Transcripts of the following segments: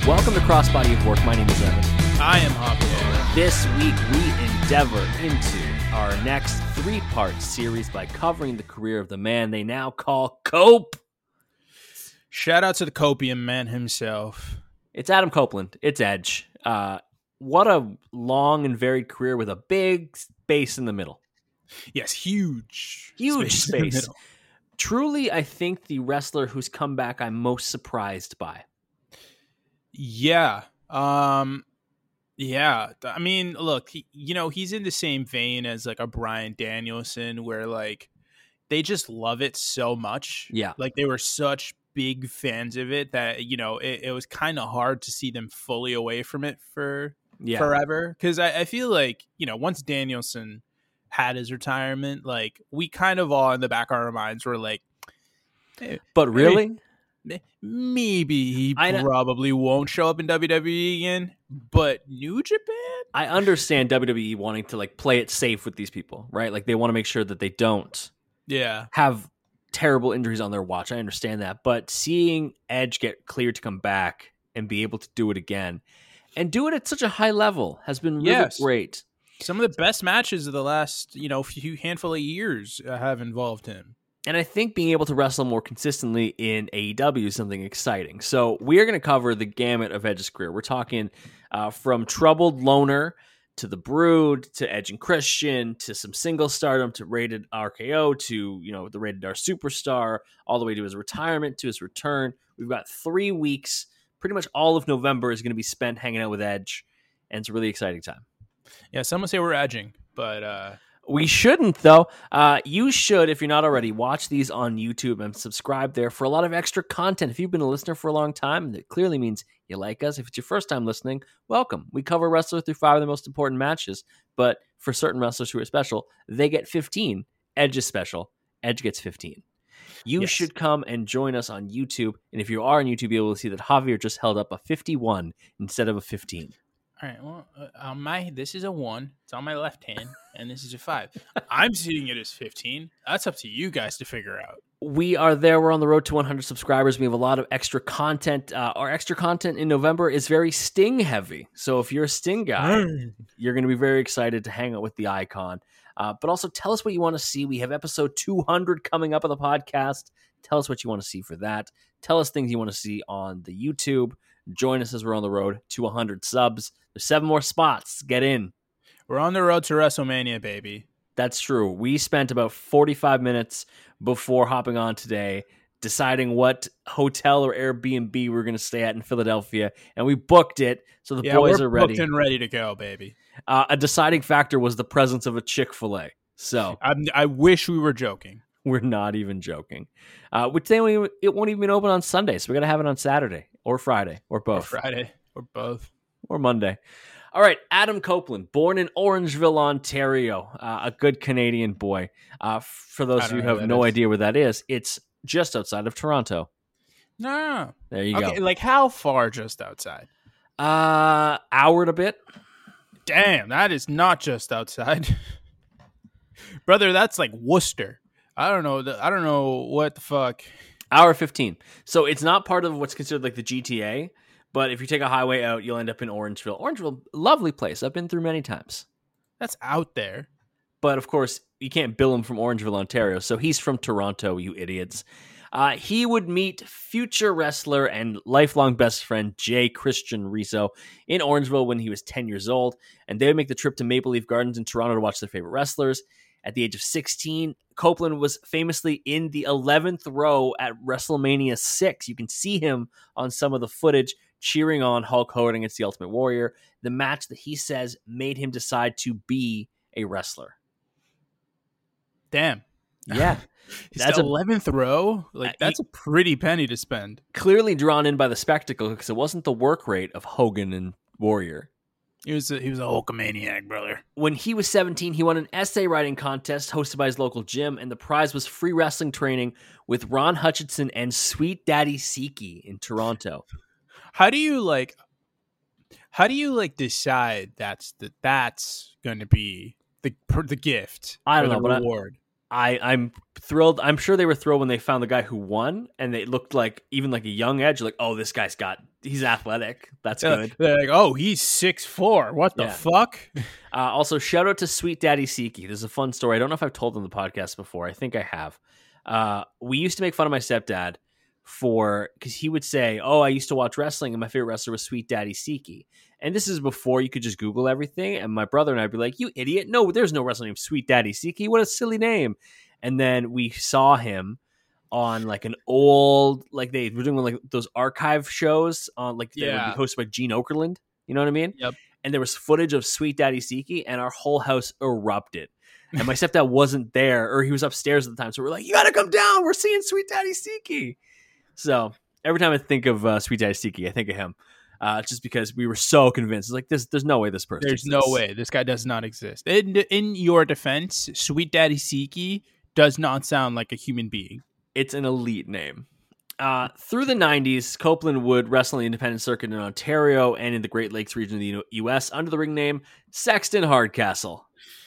Welcome to Crossbody of Work. My name is Evan. I am Javier. This week we endeavor into our next three-part series by covering the career of the man they now call Cope. Shout out to the Copium man himself. It's Adam Copeland. It's Edge. What a long and varied career with a big space in the middle. Yes, huge space. Truly, I think the wrestler whose comeback I'm most surprised by. Yeah. Yeah. I mean, look, he's in the same vein as like a Bryan Danielson where like they just love it so much. Yeah. Like they were such big fans of it that, it was kind of hard to see them fully away from it for forever. Because I feel like, once Danielson had his retirement, like we kind of all in the back of our minds were like, but really? Maybe he probably won't show up in WWE again, but New Japan? I understand WWE wanting to like play it safe with these people, right? Like they want to make sure that they don't have terrible injuries on their watch. I understand that. But seeing Edge get cleared to come back and be able to do it again and do it at such a high level has been really great. Some of the best matches of the last, few handful of years have involved him. And I think being able to wrestle more consistently in AEW is something exciting. So we are going to cover the gamut of Edge's career. We're talking from Troubled Loner to The Brood to Edge and Christian to some single stardom to Rated RKO to, the Rated R Superstar all the way to his retirement to his return. We've got 3 weeks. Pretty much all of November is going to be spent hanging out with Edge. And it's a really exciting time. Yeah, some would say we're edging, but... We shouldn't, though. You should, if you're not already, watch these on YouTube and subscribe there for a lot of extra content. If you've been a listener for a long time, that clearly means you like us. If it's your first time listening, welcome. We cover wrestlers through 5 of the most important matches, but for certain wrestlers who are special, they get 15. Edge is special. Edge gets 15. You should come and join us on YouTube, and if you are on YouTube, you'll be able to see that Javier just held up a 51 instead of a 15. All right, well, this is a 1. It's on my left hand, and this is a 5. I'm seeing it as 15. That's up to you guys to figure out. We are there. We're on the road to 100 subscribers. We have a lot of extra content. Our extra content in November is very Sting heavy. So if you're a Sting guy, you're going to be very excited to hang out with the icon. But also tell us what you want to see. We have episode 200 coming up on the podcast. Tell us what you want to see for that. Tell us things you want to see on the YouTube. Join us as we're on the road to 100 subs. There's 7 more spots. Get in. We're on the road to WrestleMania, baby. That's true. We spent about 45 minutes before hopping on today deciding what hotel or Airbnb we're going to stay at in Philadelphia, and we booked it, so the boys are ready. Booked and ready to go, baby. A deciding factor was the presence of a Chick-fil-A. So I wish we were joking. We're not even joking. Which it won't even open on Sunday, so we got to have it on Saturday or Friday or both. Or both. Or Monday. All right, Adam Copeland, born in Orangeville, Ontario, a good Canadian boy. For those of you who have no idea where that is, it's just outside of Toronto. No. There you go. Like how far just outside? Hour and a bit. Damn, that is not just outside. Brother, that's like Worcester. I don't know what the fuck. Hour 15. So it's not part of what's considered like the GTA, but if you take a highway out, you'll end up in Orangeville. Orangeville, lovely place. I've been through many times. That's out there. But of course, you can't bill him from Orangeville, Ontario. So he's from Toronto, you idiots. He would meet future wrestler and lifelong best friend Jay Christian Rizzo in Orangeville when he was 10 years old. And they would make the trip to Maple Leaf Gardens in Toronto to watch their favorite wrestlers. At the age of 16, Copeland was famously in the 11th row at WrestleMania 6. You can see him on some of the footage cheering on Hulk Hogan against the Ultimate Warrior, the match that he says made him decide to be a wrestler. Damn. Yeah. That's 11th row? Like, that's a pretty penny to spend. Clearly drawn in by the spectacle because it wasn't the work rate of Hogan and Warrior. He was a Hulkamaniac, brother. When he was 17, he won an essay writing contest hosted by his local gym, and the prize was free wrestling training with Ron Hutchinson and Sweet Daddy Siki in Toronto. How do you decide that's going to be the gift? I don't know, the reward. I'm thrilled. I'm sure they were thrilled when they found the guy who won, and they looked like even like a young Edge. Like, oh, this guy's he's athletic. That's good. They're like, oh, he's 6'4". What the fuck? Also, shout out to Sweet Daddy Siki. There's a fun story. I don't know if I've told on the podcast before. I think I have. We used to make fun of my stepdad because he would say, oh, I used to watch wrestling and my favorite wrestler was Sweet Daddy Siki. And this is before you could just Google everything. And my brother and I'd be like, you idiot. No, there's no wrestler named Sweet Daddy Siki. What a silly name. And then we saw him on like an old, like they were doing like those archive shows on like that would be hosted by Gene Okerlund. You know what I mean? Yep. And there was footage of Sweet Daddy Siki and our whole house erupted. And my stepdad wasn't there, or he was upstairs at the time. So we're like, you got to come down. We're seeing Sweet Daddy Siki. So every time I think of Sweet Daddy Siki, I think of him. Just because we were so convinced. It's like, there's no way this person There's exists. no way. This guy does not exist. In your defense, Sweet Daddy Siki does not sound like a human being. It's an elite name. Through the 90s, Copeland would wrestle in the independent circuit in Ontario and in the Great Lakes region of the U.S. under the ring name Sexton Hardcastle.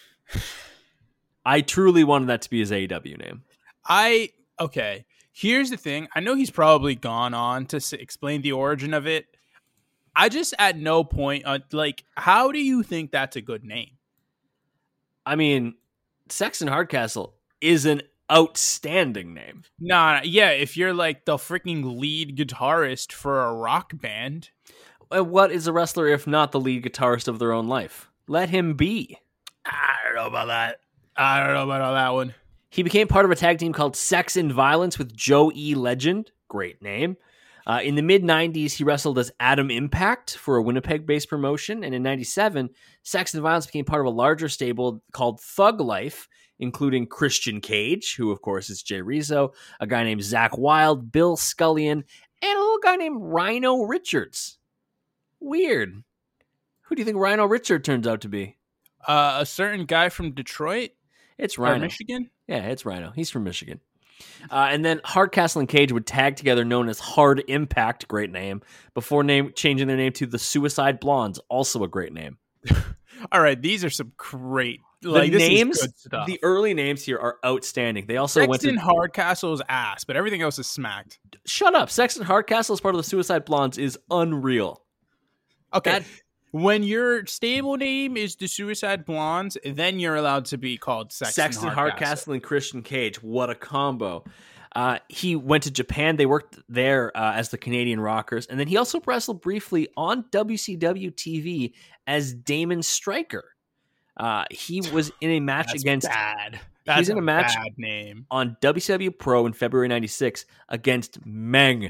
I truly wanted that to be his AEW name. Okay. Here's the thing. I know he's probably gone on to explain the origin of it. I just at no point, how do you think that's a good name? I mean, Sexton Hardcastle is an outstanding name. Nah, yeah, if you're like the freaking lead guitarist for a rock band. What is a wrestler if not the lead guitarist of their own life? Let him be. I don't know about that. I don't know about all that one. He became part of a tag team called Sex and Violence with Joe E. Legend. Great name. In the mid-90s, he wrestled as Adam Impact for a Winnipeg-based promotion. And in 97, Sex and Violence became part of a larger stable called Thug Life, including Christian Cage, who, of course, is Jay Rizzo, a guy named Zach Wilde, Bill Scullion, and a little guy named Rhino Richards. Weird. Who do you think Rhino Richard turns out to be? A certain guy from Detroit? It's Rhino. Or Michigan? Yeah, it's Rhino. He's from Michigan. And then Hardcastle and Cage would tag together, known as Hard Impact, great name, before changing their name to the Suicide Blondes, also a great name. All right, these are some great names. This is good stuff. The early names here are outstanding. They also Sexton Hardcastle's ass, but everything else is smacked. Shut up. Sexton Hardcastle as part of the Suicide Blondes is unreal. Okay. When your stable name is the Suicide Blondes, then you're allowed to be called Sexton Hardcastle and Christian Cage. What a combo. He went to Japan. They worked there as the Canadian Rockers. And then he also wrestled briefly on WCW TV as Damon Stryker. He was in a match against... bad. He's in a match bad name. On WCW Pro in February 96 against Meng.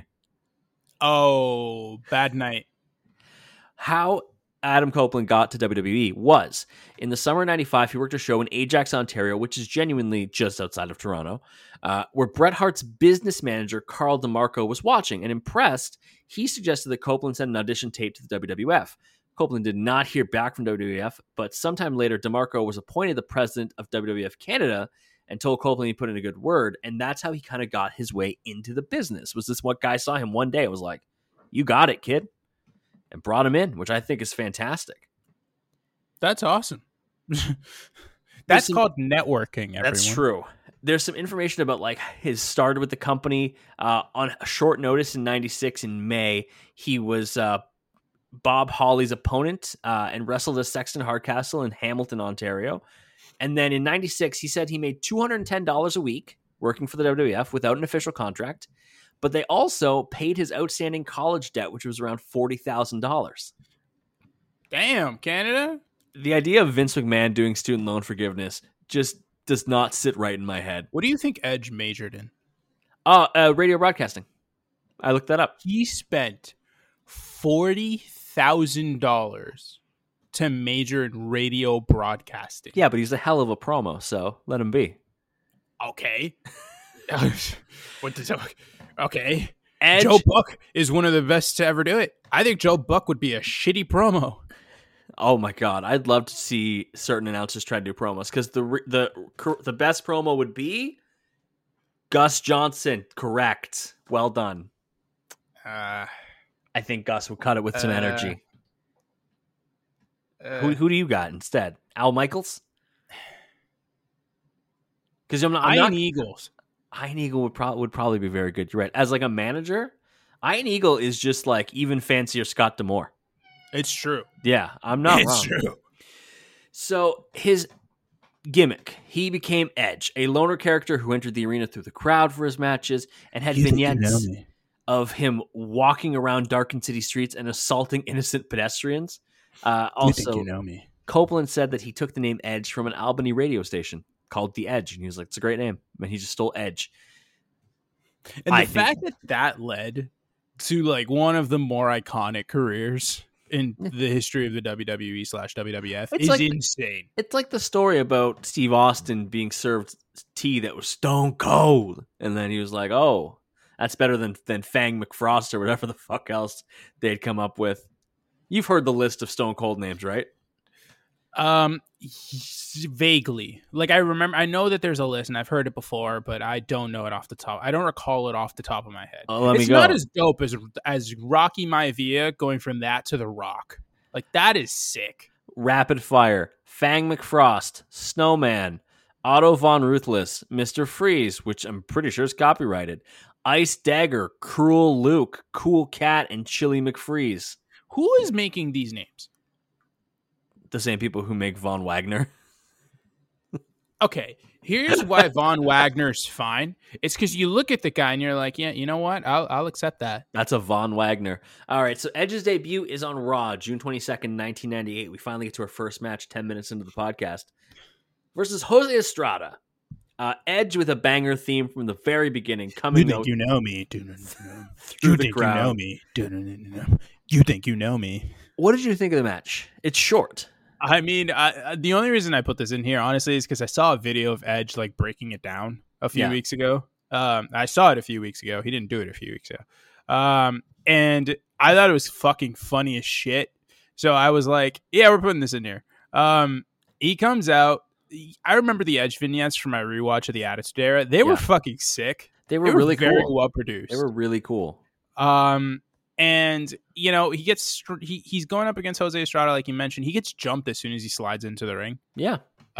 Oh, bad night. How Adam Copeland got to WWE was in the summer of 95. He worked a show in Ajax, Ontario, which is genuinely just outside of Toronto, where Bret Hart's business manager, Carl DeMarco, was watching, and impressed, he suggested that Copeland send an audition tape to the WWF. Copeland did not hear back from WWF, but sometime later, DeMarco was appointed the president of WWF Canada and told Copeland he put in a good word, and that's how he kind of got his way into the business. Was this what guy saw him one day and was like, you got it, kid? And brought him in, which I think is fantastic. That's awesome. That's called networking, everyone. That's true. There's some information about like his start with the company. On a short notice in 96 in May, he was Bob Holly's opponent and wrestled as Sexton Hardcastle in Hamilton, Ontario. And then in 96, he said he made $210 a week working for the WWF without an official contract. But they also paid his outstanding college debt, which was around $40,000. Damn, Canada. The idea of Vince McMahon doing student loan forgiveness just does not sit right in my head. What do you think Edge majored in? Radio broadcasting. I looked that up. He spent $40,000 to major in radio broadcasting. Yeah, but he's a hell of a promo, so let him be. Okay. Okay. Edge. Joe Buck is one of the best to ever do it. I think Joe Buck would be a shitty promo. Oh my god, I'd love to see certain announcers try to do promos because the best promo would be Gus Johnson. Correct. Well done. I think Gus would cut it with some energy. Who do you got instead? Al Michaels? Because I'm not Iron Eagles. Iron Eagle would probably be very good. You're right. As like a manager, Iron Eagle is just like even fancier Scott D'Amore. It's true. Yeah, I'm not wrong. It's true. So his gimmick, he became Edge, a loner character who entered the arena through the crowd for his matches and had vignettes of him walking around darkened city streets and assaulting innocent pedestrians. Also, you know me. Copeland said that he took the name Edge from an Albany radio station called The Edge, and he was like, it's a great name. And he just stole Edge. And the fact that led to like one of the more iconic careers in the history of the WWE/WWF is like, insane. It's like the story about Steve Austin being served tea that was stone cold. And then he was like, oh, that's better than Fang McFrost or whatever the fuck else they'd come up with. You've heard the list of stone cold names, right? Vaguely. Like I know that there's a list and I've heard it before, but I don't know it off the top. I don't recall it off the top of my head. It's not as dope as Rocky Maivia going from that to The Rock. Like that is sick. Rapid fire. Fang McFrost, Snowman, Otto Von Ruthless, Mr. Freeze, which I'm pretty sure is copyrighted, Ice Dagger, Cruel Luke, Cool Cat, and Chili McFreeze. Who is making these names? The same people who make Von Wagner. Okay, here's why Von Wagner's fine. It's because you look at the guy and you're like, yeah, you know what? I'll accept that. That's a Von Wagner. All right, so Edge's debut is on Raw, June 22nd, 1998. We finally get to our first match 10 minutes into the podcast. Versus Jose Estrada. Edge with a banger theme from the very beginning. Coming out, you know me. Through the crowd. You know me. You think you know me. What did you think of the match? It's short. I mean, the only reason I put this in here, honestly, is because I saw a video of Edge like breaking it down a few weeks ago. I saw it a few weeks ago. He didn't do it a few weeks ago. And I thought it was fucking funny as shit. So I was like, yeah, we're putting this in here. He comes out. I remember the Edge vignettes from my rewatch of the Attitude Era. They were fucking sick. They were really very cool. well produced. They were really cool. And you know, he's going up against Jose Estrada, like you mentioned. He gets jumped as soon as he slides into the ring. Yeah.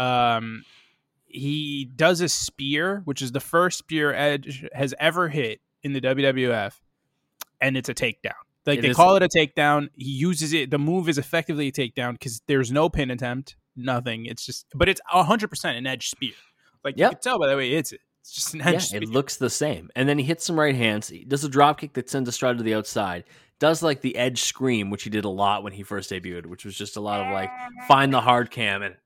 He does a spear, which is the first spear Edge has ever hit in the WWF, and it's a takedown. Like they call it a takedown. He uses it. The move is effectively a takedown because there's no pin attempt, nothing. It's just, but it's 100% an Edge spear. Like you can tell by the way it's just an Edge spear. It looks the same. And then he hits some right hands. He does a drop kick that sends Estrada to the outside. Does like the Edge scream, which he did a lot when he first debuted, which was just a lot of like find the hard cam and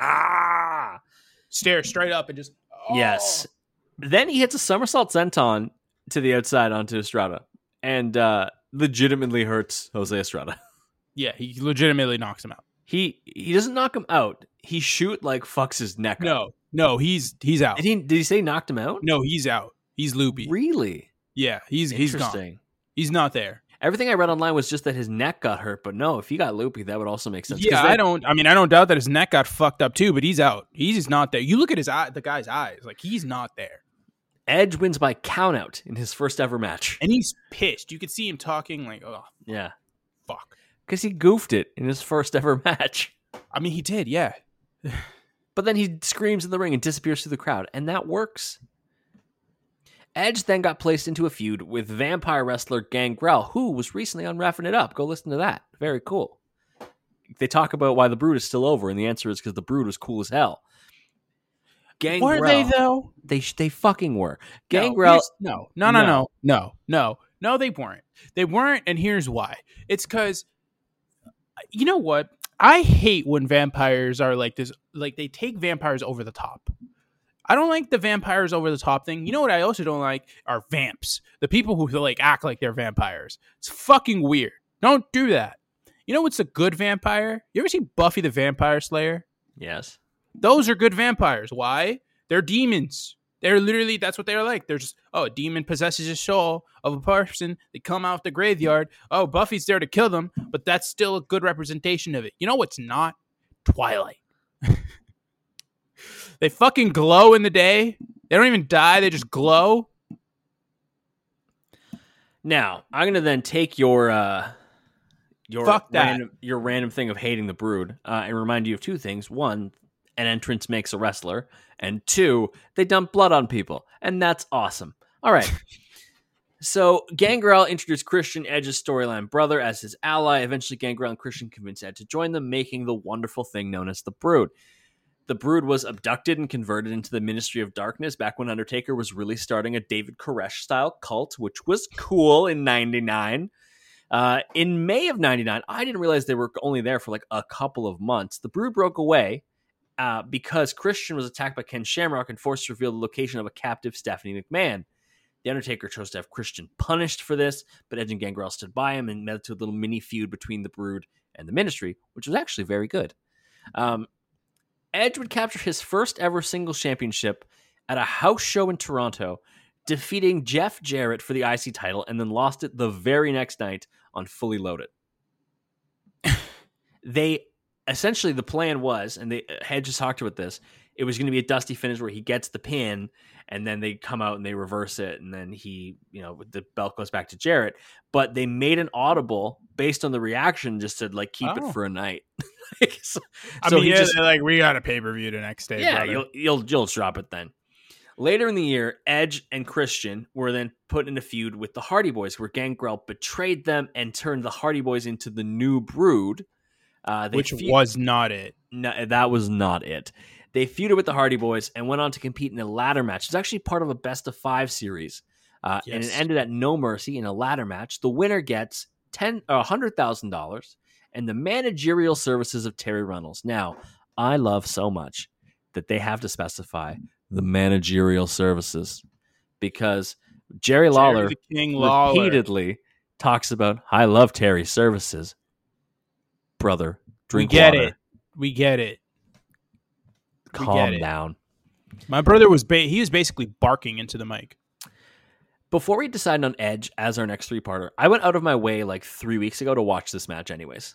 stare straight up and just Yes. Then he hits a somersault senton to the outside onto Estrada and legitimately hurts Jose Estrada. Yeah, he legitimately knocks him out. He doesn't knock him out. He fucks his neck up. No, he's out. Did he say knocked him out? No, he's out. He's loopy. Really? Yeah, he's gone. He's not there. Everything I read online was just that his neck got hurt, but no, if he got loopy, that would also make sense. Yeah, I don't doubt that his neck got fucked up too, but he's out. He's not there. You look at the guy's eyes, like he's not there. Edge wins by countout in his first ever match. And he's pissed. You could see him talking like, oh, yeah. Fuck. Because he goofed it in his first ever match. I mean, he did, yeah. But then he screams in the ring and disappears through the crowd, and that works. Edge then got placed into a feud with vampire wrestler Gangrel, who was recently on Wrapping It Up. Go listen to that. Very cool. They talk about why the Brood is still over, and the answer is because the Brood was cool as hell. Gangrel, were they though? They fucking were. Gangrel. No, they weren't. They weren't, and here's why. It's because, you know what? I hate when vampires are like this. Like they take vampires over the top. I don't like the vampires over the top thing. You know what I also don't like are vamps. The people who like act like they're vampires. It's fucking weird. Don't do that. You know what's a good vampire? You ever see Buffy the Vampire Slayer? Yes. Those are good vampires. Why? They're demons. They're literally, that's what they're like. They're just, a demon possesses a soul of a person. They come out the graveyard. Oh, Buffy's there to kill them, but that's still a good representation of it. You know what's not? Twilight. They fucking glow in the day. They don't even die. They just glow. Now, I'm going to then take your random thing of hating the Brood and remind you of two things. One, an entrance makes a wrestler, and 2, they dump blood on people, and that's awesome. All right. So Gangrel introduced Christian, Edge's storyline brother, as his ally. Eventually, Gangrel and Christian convinced Edge to join them, making the wonderful thing known as the Brood. The Brood was abducted and converted into the Ministry of Darkness back when Undertaker was really starting a David Koresh-style cult, which was cool in 99. In May of 99, I didn't realize they were only there for like a couple of months. The Brood broke away because Christian was attacked by Ken Shamrock and forced to reveal the location of a captive Stephanie McMahon. The Undertaker chose to have Christian punished for this, but Edge and Gangrel stood by him and led to a little mini feud between the Brood and the Ministry, which was actually very good. Edge would capture his first ever singles championship at a house show in Toronto, defeating Jeff Jarrett for the IC title, and then lost it the very next night on Fully Loaded. Essentially, the plan was, and Edge just talked about this, it was going to be a dusty finish where he gets the pin, and then they come out and they reverse it, and then the belt goes back to Jarrett. But they made an audible based on the reaction, just to like keep it for a night. They're like, we got a pay-per-view the next day. Yeah, brother. you'll drop it then. Later in the year, Edge and Christian were then put in a feud with the Hardy Boys, where Gangrel betrayed them and turned the Hardy Boys into the new Brood. Which was not it. No, that was not it. They feuded with the Hardy Boys and went on to compete in a ladder match. It's actually part of a best-of-5 series. Yes. And it ended at No Mercy in a ladder match. The winner gets $100,000 and the managerial services of Terry Runnels. Now, I love so much that they have to specify the managerial services, because Jerry Lawler repeatedly talks about, I love Terry's services. Brother, drink water. We get it. Calm down. My brother was basically barking into the mic. Before we decided on Edge as our next 3-parter, I went out of my way like 3 weeks ago to watch this match anyways.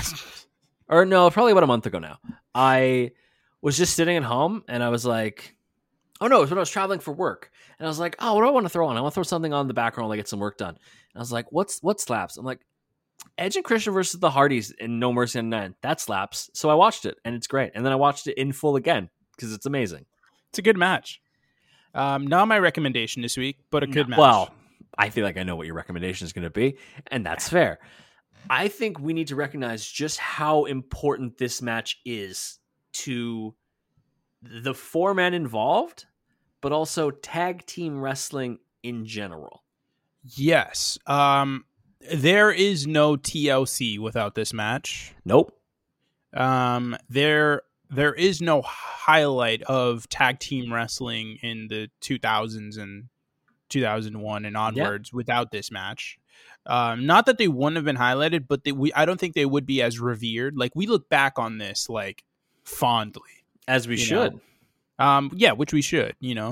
Or no, probably about a month ago now. I was just sitting at home and I was like, oh no, it was when I was traveling for work. And I was like, oh, what do I want to throw on? I want to throw something on the background while I get some work done. And I was like, what slaps? I'm like, Edge and Christian versus the Hardys in No Mercy on 9. That slaps. So I watched it and it's great. And then I watched it in full again because it's amazing. It's a good match. Not my recommendation this week, but a good match. Well, I feel like I know what your recommendation is going to be, and that's fair. I think we need to recognize just how important this match is to the 4 men involved, but also tag team wrestling in general. Yes. There is no TLC without this match. Nope. There is no highlight of tag team wrestling in the 2000s and 2001 and onwards without this match. Not that they wouldn't have been highlighted, but I don't think they would be as revered. Like, we look back on this like fondly, as we should. Which we should,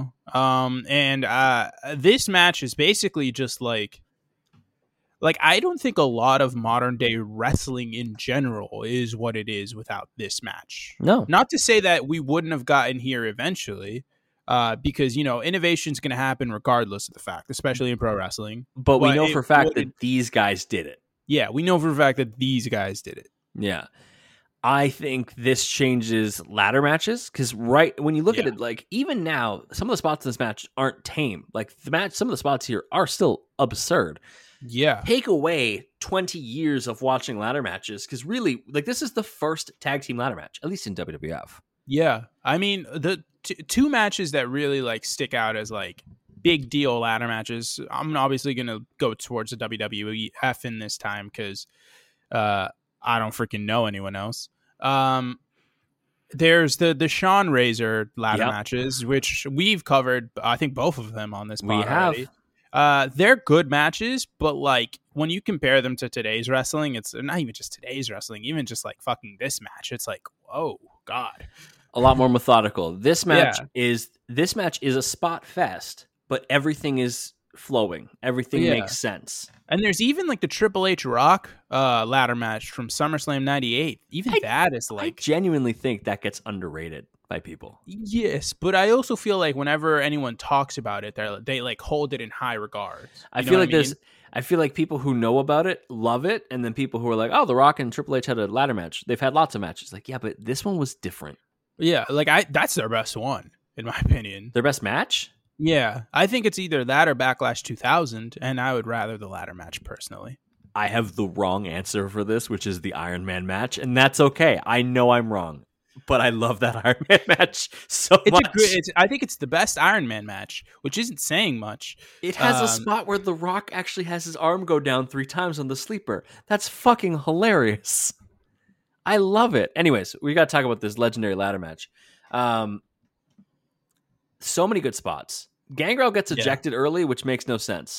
and this match is basically just like I don't think a lot of modern day wrestling in general is what it is without this match. No, not to say that we wouldn't have gotten here eventually, because innovation is going to happen regardless of the fact, especially in pro wrestling. But we know for a fact that these guys did it. Yeah, we know for a fact that these guys did it. Yeah. I think this changes ladder matches, because when you look at it, like even now, some of the spots in this match aren't tame. Like some of the spots here are still absurd. Yeah. Take away 20 years of watching ladder matches, because really, like, this is the first tag team ladder match, at least in WWF. Yeah. I mean, the two matches that really like stick out as like big deal ladder matches, I'm obviously going to go towards the WWF in this time because I don't freaking know anyone else. There's the Sean Razor ladder matches, which we've covered, I think, both of them on this pod already. They're good matches, but like when you compare them to today's wrestling, it's not even just today's wrestling, even just like fucking this match. It's like, oh God, a lot more methodical. This match is a spot fest, but everything is flowing. Everything makes sense. And there's even like the Triple H Rock ladder match from SummerSlam '98. Even that is like, I genuinely think that gets underrated by people. Yes, but I also feel like whenever anyone talks about it, they like hold it in high regard. I feel like people who know about it love it, and then people who are like, "Oh, The Rock and Triple H had a ladder match. They've had lots of matches." Like, yeah, but this one was different. Yeah, like that's their best one, in my opinion. Their best match? Yeah, I think it's either that or Backlash 2000, and I would rather the latter match personally. I have the wrong answer for this, which is the Iron Man match, and that's okay. I know I'm wrong, but I love that Iron Man match so much. I think it's the best Iron Man match, which isn't saying much. It has a spot where The Rock actually has his arm go down 3 times on the sleeper. That's fucking hilarious. I love it. Anyways, we got to talk about this legendary ladder match. So many good spots. Gangrel gets ejected early, which makes no sense.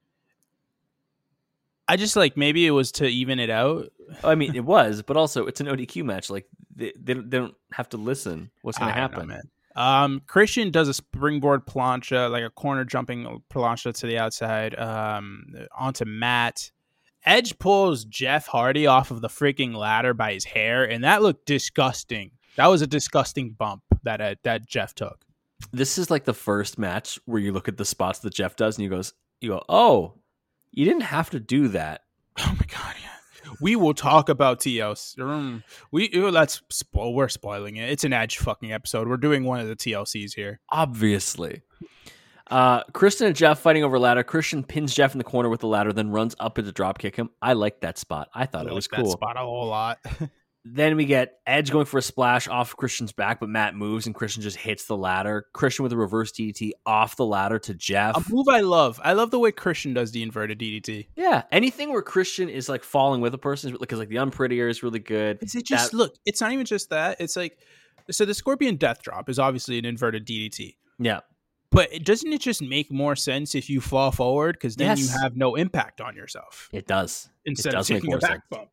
I just maybe it was to even it out. I mean, it was, but also it's an ODQ match. Like they don't have to listen. What's going to happen? Know, man. Christian does a springboard plancha, like a corner jumping plancha to the outside, onto Matt. Edge pulls Jeff Hardy off of the freaking ladder by his hair, and that looked disgusting. That was a disgusting bump that Jeff took. This is like the first match where you look at the spots that Jeff does, and you go, oh. You didn't have to do that. Oh my god! Yeah, we will talk about TLC. We're spoiling it. It's an Edge fucking episode. We're doing one of the TLCs here. Obviously, Christian and Jeff fighting over ladder. Christian pins Jeff in the corner with the ladder, then runs up to drop kick him. I like that spot. I thought it was cool. That spot a whole lot. Then we get Edge going for a splash off Christian's back, but Matt moves and Christian just hits the ladder. Christian with a reverse DDT off the ladder to Jeff. A move I love. I love the way Christian does the inverted DDT. Yeah, anything where Christian is like falling with a person, because like the Unprettier is really good. Is it just look? It's not even just that. It's like so the Scorpion Death Drop is obviously an inverted DDT. Yeah. But doesn't it just make more sense if you fall forward? Because then you have no impact on yourself. It does. Instead of taking a back bump.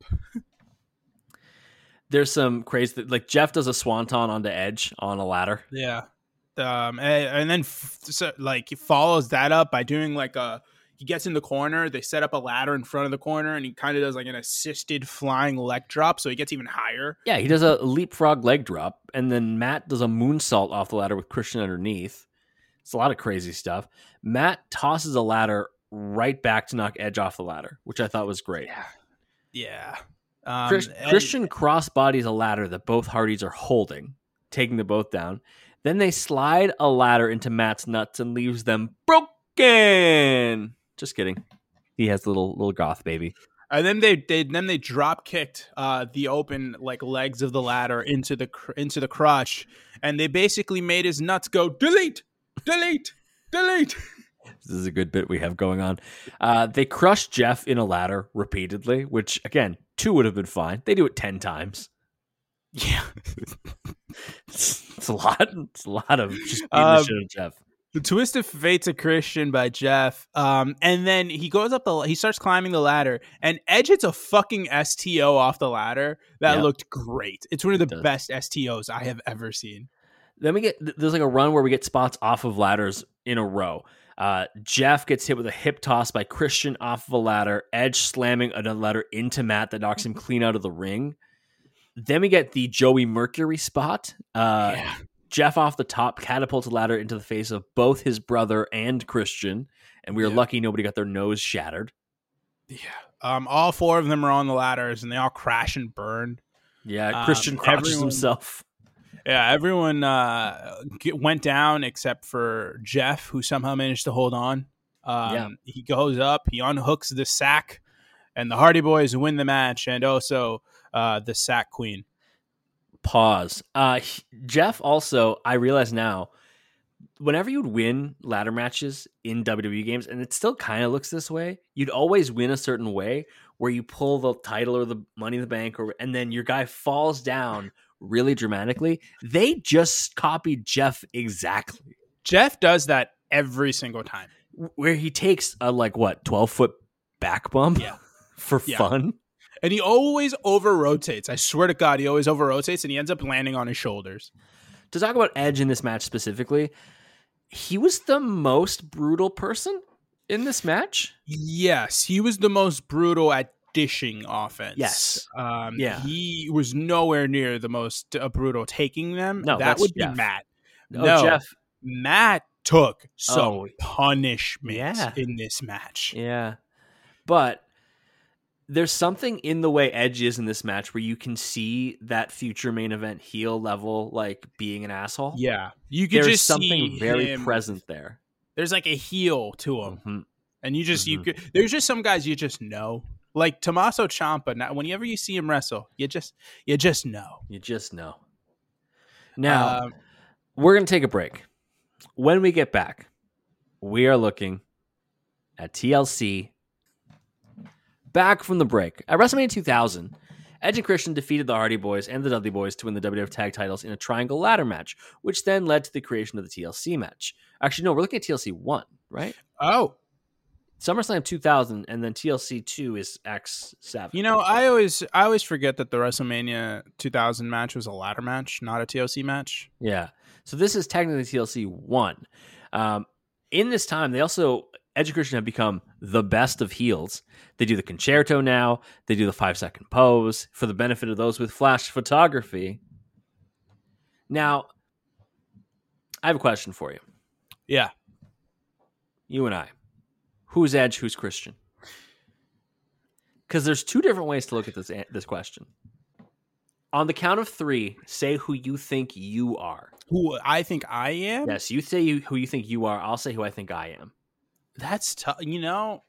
There's some crazy that like Jeff does a swanton onto Edge on a ladder. Yeah. And then he follows that up by doing he gets in the corner. They set up a ladder in front of the corner, and he kind of does like an assisted flying leg drop, so he gets even higher. Yeah, he does a leapfrog leg drop, and then Matt does a moonsault off the ladder with Christian underneath. It's a lot of crazy stuff. Matt tosses a ladder right back to knock Edge off the ladder, which I thought was great. Yeah. Christian crossbodies a ladder that both Hardys are holding, taking them both down. Then they slide a ladder into Matt's nuts and leaves them broken. Just kidding. He has little goth baby. And then they drop kicked the open legs of the ladder into the crotch, and they basically made his nuts go delete. This is a good bit we have going on. They crush Jeff in a ladder repeatedly, which, again, 2 would have been fine. They do it 10 times. Yeah. It's a lot. It's a lot of just beating the shit of Jeff. The twist of fate to Christian by Jeff. And then he goes up he starts climbing the ladder, and Edge hits a fucking STO off the ladder. That looked great. It's one of the best STOs I have ever seen. Then there's a run where we get spots off of ladders in a row. Jeff gets hit with a hip toss by Christian off of a ladder. Edge slamming another ladder into Matt that knocks him clean out of the ring. Then we get the Joey Mercury spot. Jeff off the top catapults a ladder into the face of both his brother and Christian. And we were lucky nobody got their nose shattered. Yeah. All 4 of them are on the ladders, and they all crash and burn. Yeah, Christian crushes himself. Yeah, everyone went down except for Jeff, who somehow managed to hold on. He goes up, he unhooks the sack, and the Hardy Boys win the match, and also the sack queen. Pause. Jeff also, I realize now, whenever you'd win ladder matches in WWE games, and it still kind of looks this way, you'd always win a certain way where you pull the title or the Money in the Bank, and then your guy falls down really dramatically. They just copied Jeff exactly. Jeff does that every single time, where he takes a 12-foot back bump for fun, and he always over rotates. I swear to God, he always over rotates, and he ends up landing on his shoulders. To talk about Edge in this match specifically, he was the most brutal person in this match. Yes, he was the most brutal at dishing offense. Yes. He was nowhere near the most brutal taking them. No, that would Jeff. be Matt. Jeff. Matt took some punishment in this match. Yeah. But there's something in the way Edge is in this match where you can see that future main event heel level, like being an asshole. Yeah, you could there's just something see very him. present there. There's like a heel to him, Mm-hmm. and you just there's just some guys you just know, like Tommaso Ciampa. Now, whenever you see him wrestle, you just know. You just know. Now we're gonna take a break. When we get back, we are looking at TLC. Back from the break. At WrestleMania 2000, Edge and Christian defeated the Hardy Boys and the Dudley Boys to win the WWF Tag Titles in a triangle ladder match, which then led to the creation of the TLC match. Actually, no, we're looking at TLC 1, right? Oh. SummerSlam 2000, and then TLC 2 is X7. You know, I always forget that the WrestleMania 2000 match was a ladder match, not a TLC match. Yeah. So this is technically TLC 1. In this time, they also... Edge and Christian have become the best of heels. They do the concerto now. They do the 5-second pose for the benefit of those with flash photography. Now, I have a question for you. Yeah. You and I. Who's Edge? Who's Christian? Because there's two different ways to look at this question. On the count of 3, say who you think you are. Who I think I am? Yes, you say who you think you are. I'll say who I think I am. That's tough. You know.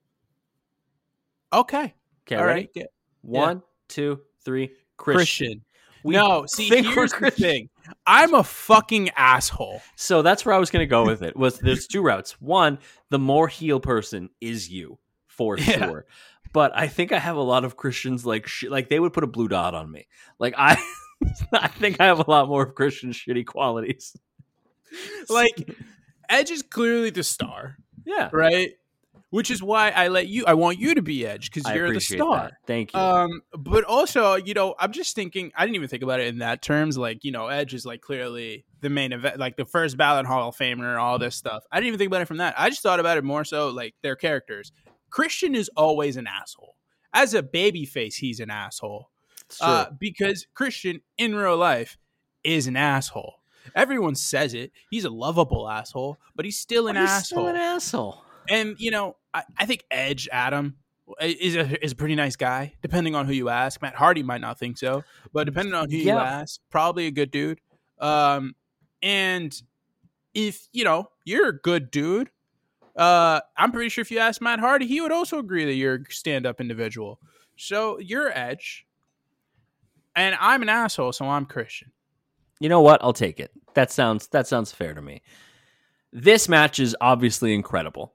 Okay. All right. Yeah. 1, 2, 3. Christian. No, see, here's the thing. I'm a fucking asshole. So that's where I was going to go with it. There's 2 routes. 1, the more heel person is you, for sure. But I think I have a lot of Christians like they would put a blue dot on me. Like I think I have a lot more of Christian's shitty qualities. Like Edge is clearly the star. Yeah. Right? Which is why I want you to be Edge, because you're the star. That. Thank you. But also, I'm just thinking, I didn't even think about it in that terms. Like, Edge is like clearly the main event, like the first ballot Hall of Famer, all this stuff. I didn't even think about it from that. I just thought about it more so like their characters. Christian is always an asshole. As a babyface, he's an asshole. Because Christian in real life is an asshole. Everyone says it. He's a lovable asshole, but he's still an asshole. Still an asshole. And, I think Edge, Adam, is a pretty nice guy, depending on who you ask. Matt Hardy might not think so, but depending on who you ask, probably a good dude. And if, you're a good dude, I'm pretty sure if you ask Matt Hardy, he would also agree that you're a stand-up individual. So you're Edge, and I'm an asshole, so I'm Christian. You know what? I'll take it. That sounds fair to me. This match is obviously incredible.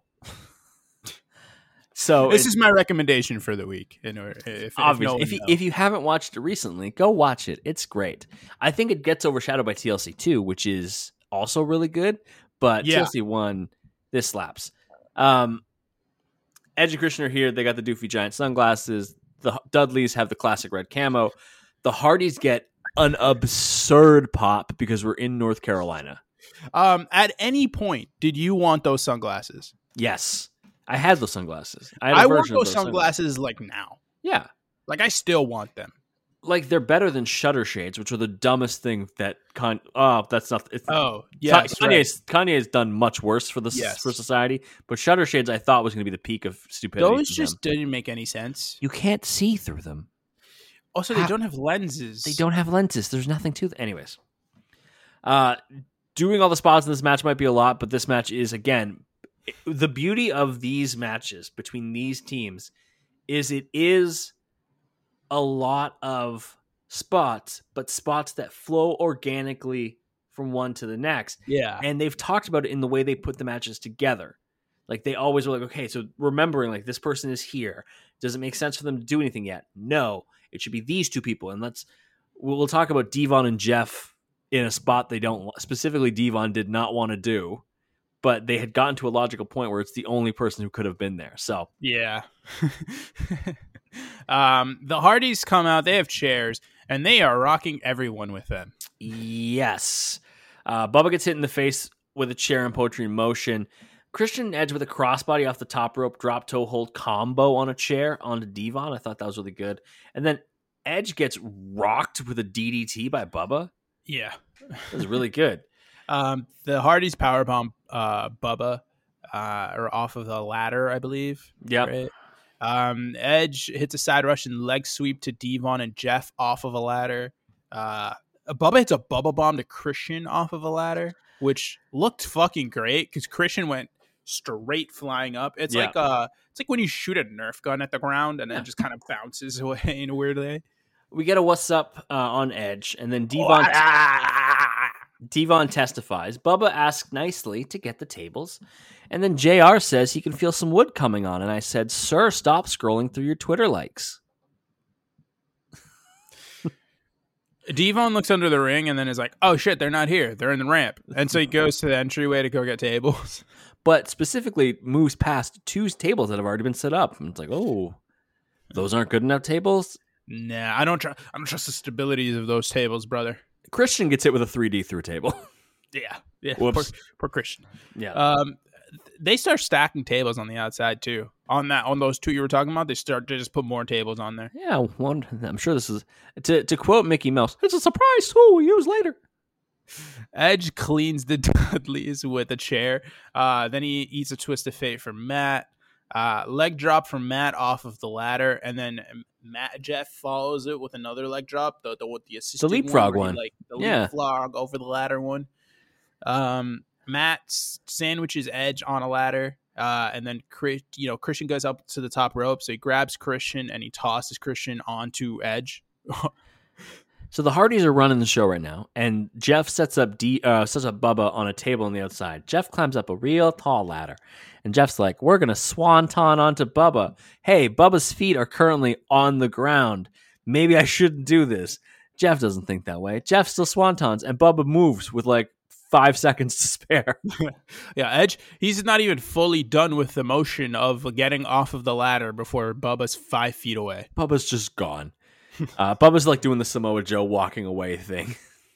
So this is my recommendation for the week. If you haven't watched it recently, go watch it. It's great. I think it gets overshadowed by TLC 2, which is also really good. But TLC 1, this slaps. Edge and Christian are here. They got the doofy giant sunglasses. The Dudleys have the classic red camo. The Hardys get an absurd pop because we're in North Carolina. At any point, did you want those sunglasses? Yes. I had those sunglasses. I want those sunglasses like now. Yeah. Like I still want them. Like they're better than shutter shades, which are the dumbest thing that that's not. Kanye has done much worse for for society. But shutter shades, I thought was going to be the peak of stupidity. Those just didn't make any sense. You can't see through them. Also, they don't have lenses. They don't have lenses. There's nothing to them. Anyways, doing all the spots in this match might be a lot, but this match is, again, the beauty of these matches between these teams is it is a lot of spots, but spots that flow organically from one to the next. Yeah. And they've talked about it in the way they put the matches together. Like they always were like, okay, so remembering like this person is here. Does it make sense for them to do anything yet? No. It should be these two people. And we'll talk about Devon and Jeff in a spot they don't, specifically Devon did not want to do, but they had gotten to a logical point where it's the only person who could have been there. So yeah. The Hardys come out, they have chairs, and they are rocking everyone with them. Yes. Bubba gets hit in the face with a chair and Poetry in Motion. Christian Edge with a crossbody off the top rope, drop toe hold combo on a chair onto Devon. I thought that was really good. And then Edge gets rocked with a DDT by Bubba. Yeah. That was really good. The Hardys powerbomb Bubba or off of the ladder, I believe. Yeah. Right? Edge hits a side Russian leg sweep to Devon and Jeff off of a ladder. Bubba hits a Bubba bomb to Christian off of a ladder, which looked fucking great because Christian went straight flying up. It's like when you shoot a Nerf gun at the ground and then just kind of bounces away in a weird way. We get a what's up on Edge, and then Devon testifies. Bubba asks nicely to get the tables, and then JR says he can feel some wood coming on, and I said, "Sir, stop scrolling through your Twitter likes." Devon looks under the ring and then is like, "Oh shit, they're not here. They're in the ramp." And so he goes to the entryway to go get tables. But specifically moves past 2 tables that have already been set up. And it's like, oh, those aren't good enough tables? Nah, I don't trust the stabilities of those tables, brother. Christian gets hit with a 3D through table. Yeah. Whoops. Poor Christian. Yeah. They start stacking tables on the outside too. On those 2 you were talking about, they just put more tables on there. Yeah, I'm sure this is to quote Mickey Mouse. It's a surprise too. Years later, Edge cleans the Dudleys with a chair. Then he eats a twist of fate from Matt. Leg drop from Matt off of the ladder, and then Jeff follows it with another leg drop. The leapfrog one, the leapfrog over the ladder one. Matt sandwiches Edge on a ladder, and then Christian goes up to the top rope, so he grabs Christian and he tosses Christian onto Edge. So the Hardys are running the show right now, and Jeff sets up Bubba on a table on the outside. Jeff climbs up a real tall ladder, and Jeff's like, "We're gonna swanton onto Bubba. Hey, Bubba's feet are currently on the ground. Maybe I shouldn't do this." Jeff doesn't think that way. Jeff still swantons, and Bubba moves with like 5 seconds to spare. Yeah, Edge, he's not even fully done with the motion of getting off of the ladder before Bubba's 5 feet away. Bubba's just gone. Bubba's like doing the Samoa Joe walking away thing.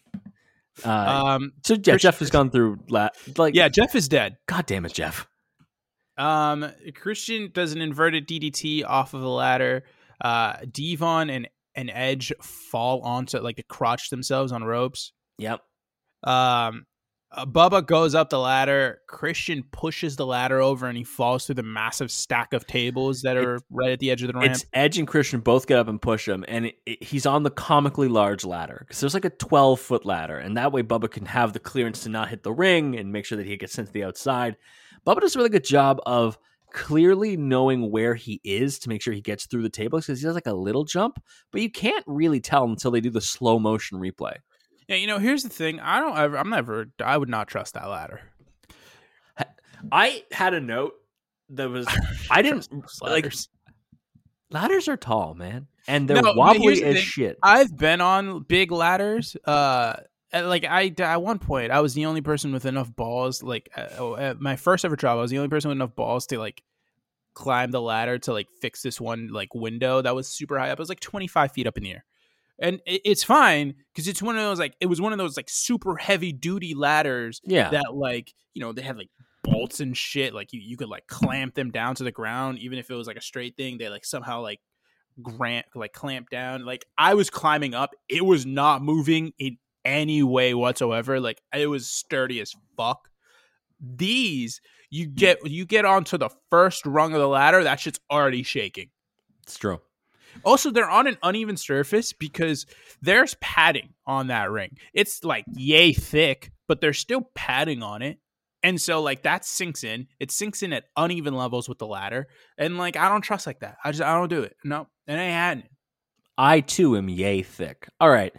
Jeff has gone through. Jeff is dead. God damn it, Jeff. Christian does an inverted DDT off of the ladder. Devon and Edge fall onto crotch themselves on ropes. Yep. Bubba goes up the ladder. Christian pushes the ladder over and he falls through the massive stack of tables that are right at the edge of the ramp. It's Edge and Christian both get up and push him, and he's on the comically large ladder because there's like a 12-foot ladder, and that way Bubba can have the clearance to not hit the ring and make sure that he gets sent to the outside. Bubba does a really good job of clearly knowing where he is to make sure he gets through the tables because he does like a little jump, but you can't really tell until they do the slow motion replay. Yeah, here's the thing. I would not trust that ladder. I had a note that was, I didn't ladders. Ladders are tall, man, and they're wobbly as shit. I've been on big ladders. At one point, I was the only person with enough balls. At my first ever job, I was the only person with enough balls to climb the ladder to fix this one window that was super high up. It was 25 feet up in the air. And it's fine because it's one of those it was one of those super heavy duty ladders that they had bolts and shit. You could clamp them down to the ground even if it was a straight thing. They somehow clamp down. I was climbing up, it was not moving in any way whatsoever. It was sturdy as fuck. These you get onto the first rung of the ladder, that shit's already shaking. It's true. Also, they're on an uneven surface because there's padding on that ring. It's yay thick, but there's still padding on it. And so that sinks in. It sinks in at uneven levels with the ladder. And I don't trust that. I don't do it. No, it ain't happening. I too am yay thick. All right.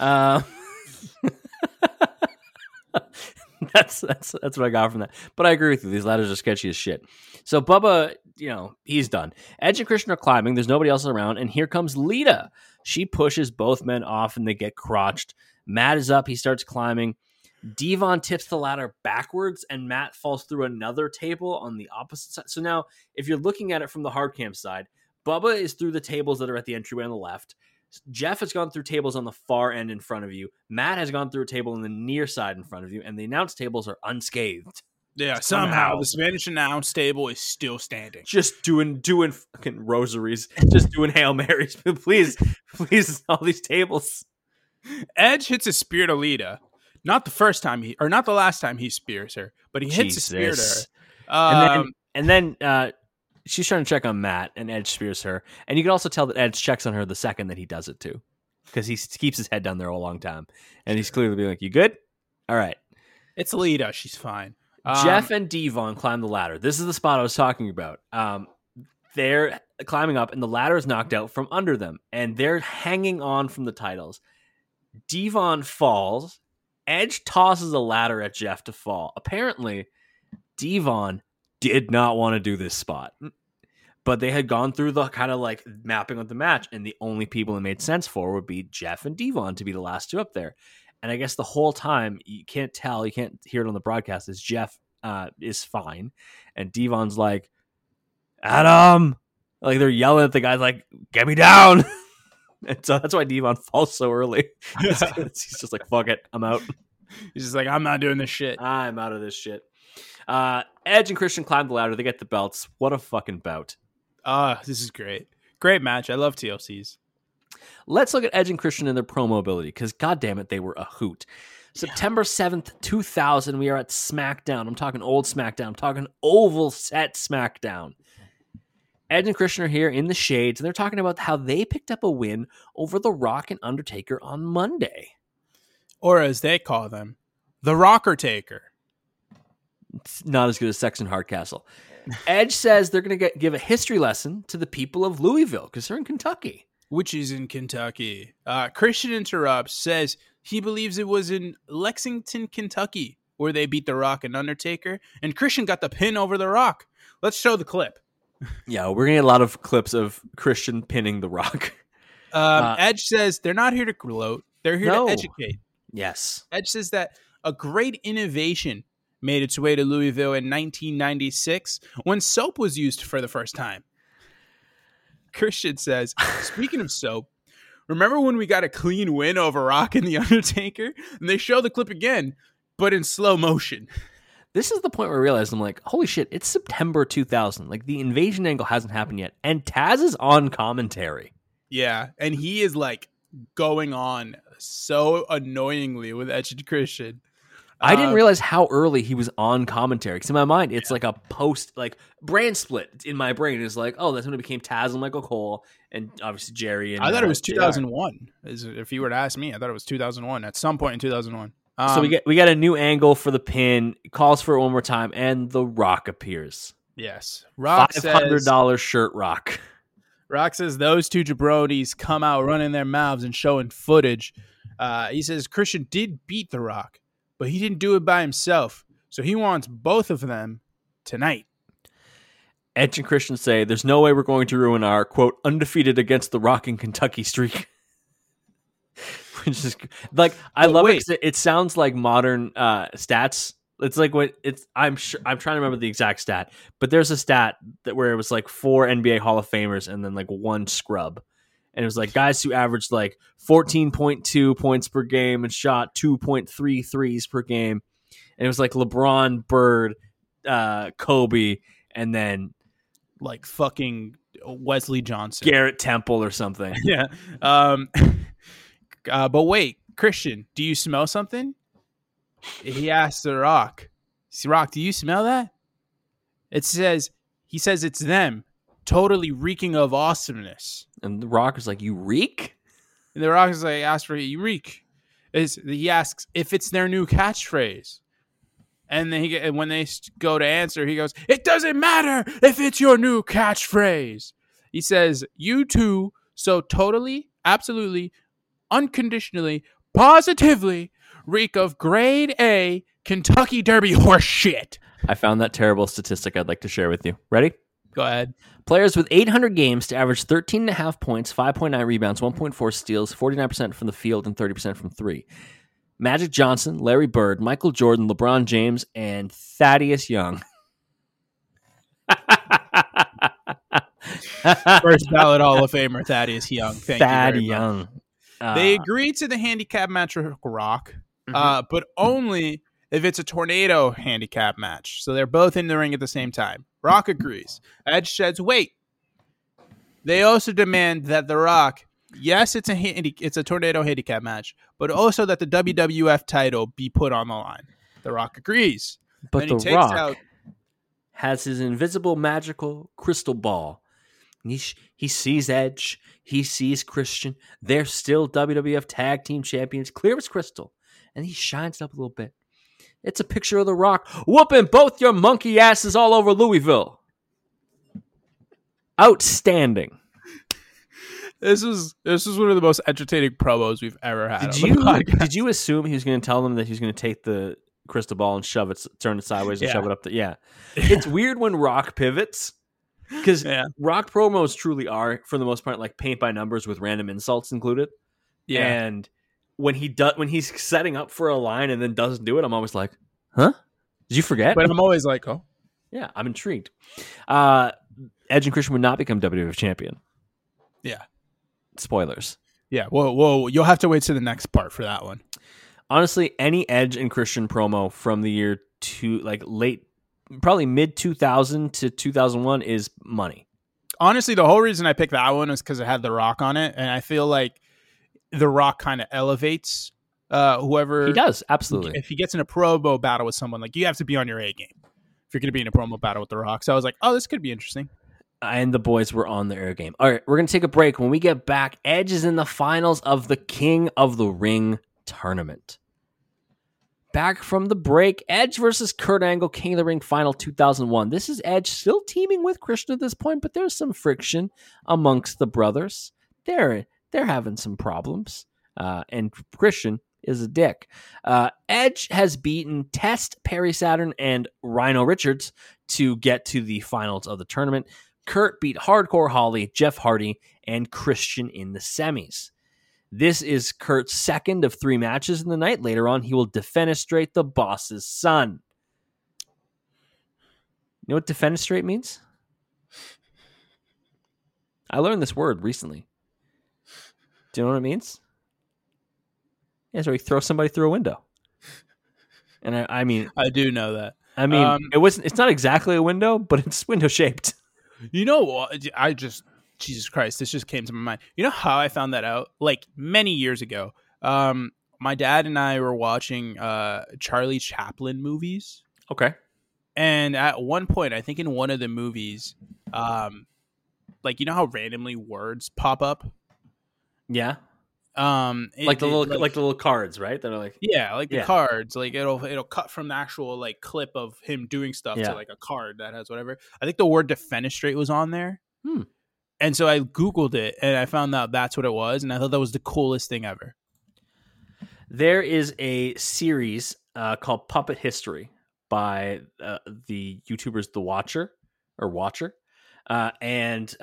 That's what I got from that. But I agree with you. These ladders are sketchy as shit. So Bubba, he's done. Edge and Christian are climbing. There's nobody else around. And here comes Lita. She pushes both men off and they get crotched. Matt is up. He starts climbing. Devon tips the ladder backwards and Matt falls through another table on the opposite side. So now if you're looking at it from the hard cam side, Bubba is through the tables that are at the entryway on the left. Jeff has gone through tables on the far end in front of you. Matt has gone through a table on the near side in front of you, and the announce tables are unscathed. Yeah, somehow the Spanish announce table is still standing. Just doing fucking rosaries, just doing Hail Marys. Please, all these tables. Edge hits a spear to Lita. Not the last time he spears her, but he hits a spear to her. And then she's trying to check on Matt, and Edge spears her. And you can also tell that Edge checks on her the second that he does it too, because he keeps his head down there a long time, and he's clearly being like, "You good? All right." It's Lita. She's fine. Jeff and Devon climb the ladder. This is the spot I was talking about. They're climbing up, and the ladder is knocked out from under them, and they're hanging on from the titles. Devon falls. Edge tosses a ladder at Jeff to fall. Apparently, Devon did not want to do this spot, but they had gone through the kind of like mapping of the match, and the only people it made sense for would be Jeff and Devon to be the last two up there. And I guess the whole time, you can't tell, you can't hear it on the broadcast, is Jeff is fine, and Devon's like, Adam, like they're yelling at the guys like, get me down. And so that's why Devon falls so early. He's just like, fuck it, I'm out. He's just like, I'm not doing this shit. I'm out of this shit. Edge and Christian climb the ladder. They get the belts. What a fucking bout. This is great. Great match. I love TLCs. Let's look at Edge and Christian and their promo ability, because goddamn it, they were a hoot. September 7th, 2000, we are at SmackDown. I'm talking old SmackDown. I'm talking oval set SmackDown. Edge and Christian are here in the shades, and they're talking about how they picked up a win over The Rock and Undertaker on Monday. Or as they call them, the Rocker Taker. It's not as good as Sex and Hardcastle. Edge says they're going to give a history lesson to the people of Louisville, because they're in Kentucky. Which is in Kentucky. Christian interrupts, says he believes it was in Lexington, Kentucky, where they beat The Rock and Undertaker, and Christian got the pin over The Rock. Let's show the clip. Yeah, we're going to get a lot of clips of Christian pinning The Rock. Edge says they're not here to gloat. They're here to educate. Yes. Edge says that a great innovation made its way to Louisville in 1996 when soap was used for the first time. Christian says, speaking of soap, remember when we got a clean win over Rock and The Undertaker? And they show the clip again, but in slow motion. This is the point where I realized, I'm like, holy shit, it's September 2000. Like, the invasion angle hasn't happened yet. And Taz is on commentary. Yeah, and he is, like, going on so annoyingly with Edge and Christian. I didn't realize how early he was on commentary. Because in my mind, it's like a post, like, brand split in my brain. It's like, oh, that's when it became Taz and Michael Cole, and obviously Jerry. And I thought it was 2001. If you were to ask me, I thought it was 2001. At some point in 2001. So we get a new angle for the pin, calls for it one more time, and The Rock appears. Yes. Rock $500 shirt Rock. Rock says those two jabronis come out running their mouths and showing footage. He says Christian did beat The Rock, but he didn't do it by himself. So he wants both of them tonight. Edge and Christian say there's no way we're going to ruin our, quote, undefeated against The Rock in Kentucky streak. Which is like, I love it. It sounds like modern stats. It's like what it's. I'm trying to remember the exact stat, but there's a stat that where it was like 4 NBA Hall of Famers and then like 1 scrub, and it was like guys who averaged like 14.2 points per game and shot 2.3 threes per game, and it was like LeBron, Bird, Kobe, and then like fucking Wesley Johnson, Garrett Temple or something. Yeah. But wait, Christian, do you smell something? He asked The Rock. Rock, do you smell that? He says it's them, totally reeking of awesomeness. And The Rock is like, you reek? And The Rock is like, ask for you reek. He asks if it's their new catchphrase. And then when they go to answer, he goes, it doesn't matter if it's your new catchphrase. He says, you two so totally, absolutely, unconditionally, positively reek of grade A Kentucky Derby horse shit. I found that terrible statistic I'd like to share with you. Ready? Go ahead. Players with 800 games to average 13.5 points, 5.9 rebounds, 1.4 steals, 49% from the field, and 30% from 3. Magic Johnson, Larry Bird, Michael Jordan, LeBron James, and Thaddeus Young. First ballot Hall of Famer Thaddeus Young. Thank you very much. Young. They agreed to the handicap match with Rock, but only if it's a tornado handicap match. So they're both in the ring at the same time. Rock agrees. Edge says, wait. They also demand that The Rock, yes, it's a tornado handicap match, but also that the WWF title be put on the line. The Rock agrees. But The Rock has his invisible, magical crystal ball. He sees Edge. He sees Christian. They're still WWF Tag Team Champions, clear as crystal. And he shines up a little bit. It's a picture of The Rock whooping both your monkey asses all over Louisville. Outstanding. This was one of the most entertaining promos we've ever had. Did you assume he was going to tell them that he's going to take the crystal ball and turn it sideways and shove it up? It's weird when Rock pivots, because Rock promos truly are, for the most part, like paint by numbers with random insults included. Yeah, and when he's setting up for a line and then doesn't do it, I'm always like, huh? Did you forget? But I'm always like, oh, yeah, I'm intrigued. Edge and Christian would not become WWF champion. Yeah. Spoilers. Yeah, whoa, you'll have to wait to the next part for that one. Honestly, any Edge and Christian promo from the year probably mid 2000 to 2001 is money. Honestly, the whole reason I picked that one is because it had The Rock on it, and I feel like The Rock kind of elevates whoever he does. Absolutely, if he gets in a promo battle with someone, like, you have to be on your A game if you're going to be in a promo battle with The Rock. So I was like, oh, this could be interesting. And the boys were on their game. All right, we're going to take a break. When we get back, Edge is in the finals of the King of the Ring tournament. Back from the break, Edge versus Kurt Angle, King of the Ring final 2001. This is Edge still teaming with Christian at this point, but there's some friction amongst the brothers. They're having some problems, and Christian is a dick. Edge has beaten Test, Perry Saturn, and Rhino Richards to get to the finals of the tournament. Kurt beat Hardcore Holly, Jeff Hardy, and Christian in the semis. This is Kurt's second of 3 matches in the night. Later on, he will defenestrate the boss's son. You know what defenestrate means? I learned this word recently. Do you know what it means? Yeah, so he throws somebody through a window. And I mean... I do know that. I mean, it's not exactly a window, but it's window-shaped. You know, Jesus Christ, this just came to my mind. You know how I found that out? Like, many years ago. My dad and I were watching Charlie Chaplin movies. Okay. And at one point, I think in one of the movies, like, you know how randomly words pop up? Yeah. Like the little cards, right? That are like, yeah, like the cards. Like it'll cut from the actual like clip of him doing stuff to like a card that has whatever. I think the word defenestrate was on there. And so I Googled it and I found out that's what it was, and I thought that was the coolest thing ever. There is a series called Puppet History by the YouTubers The Watcher, and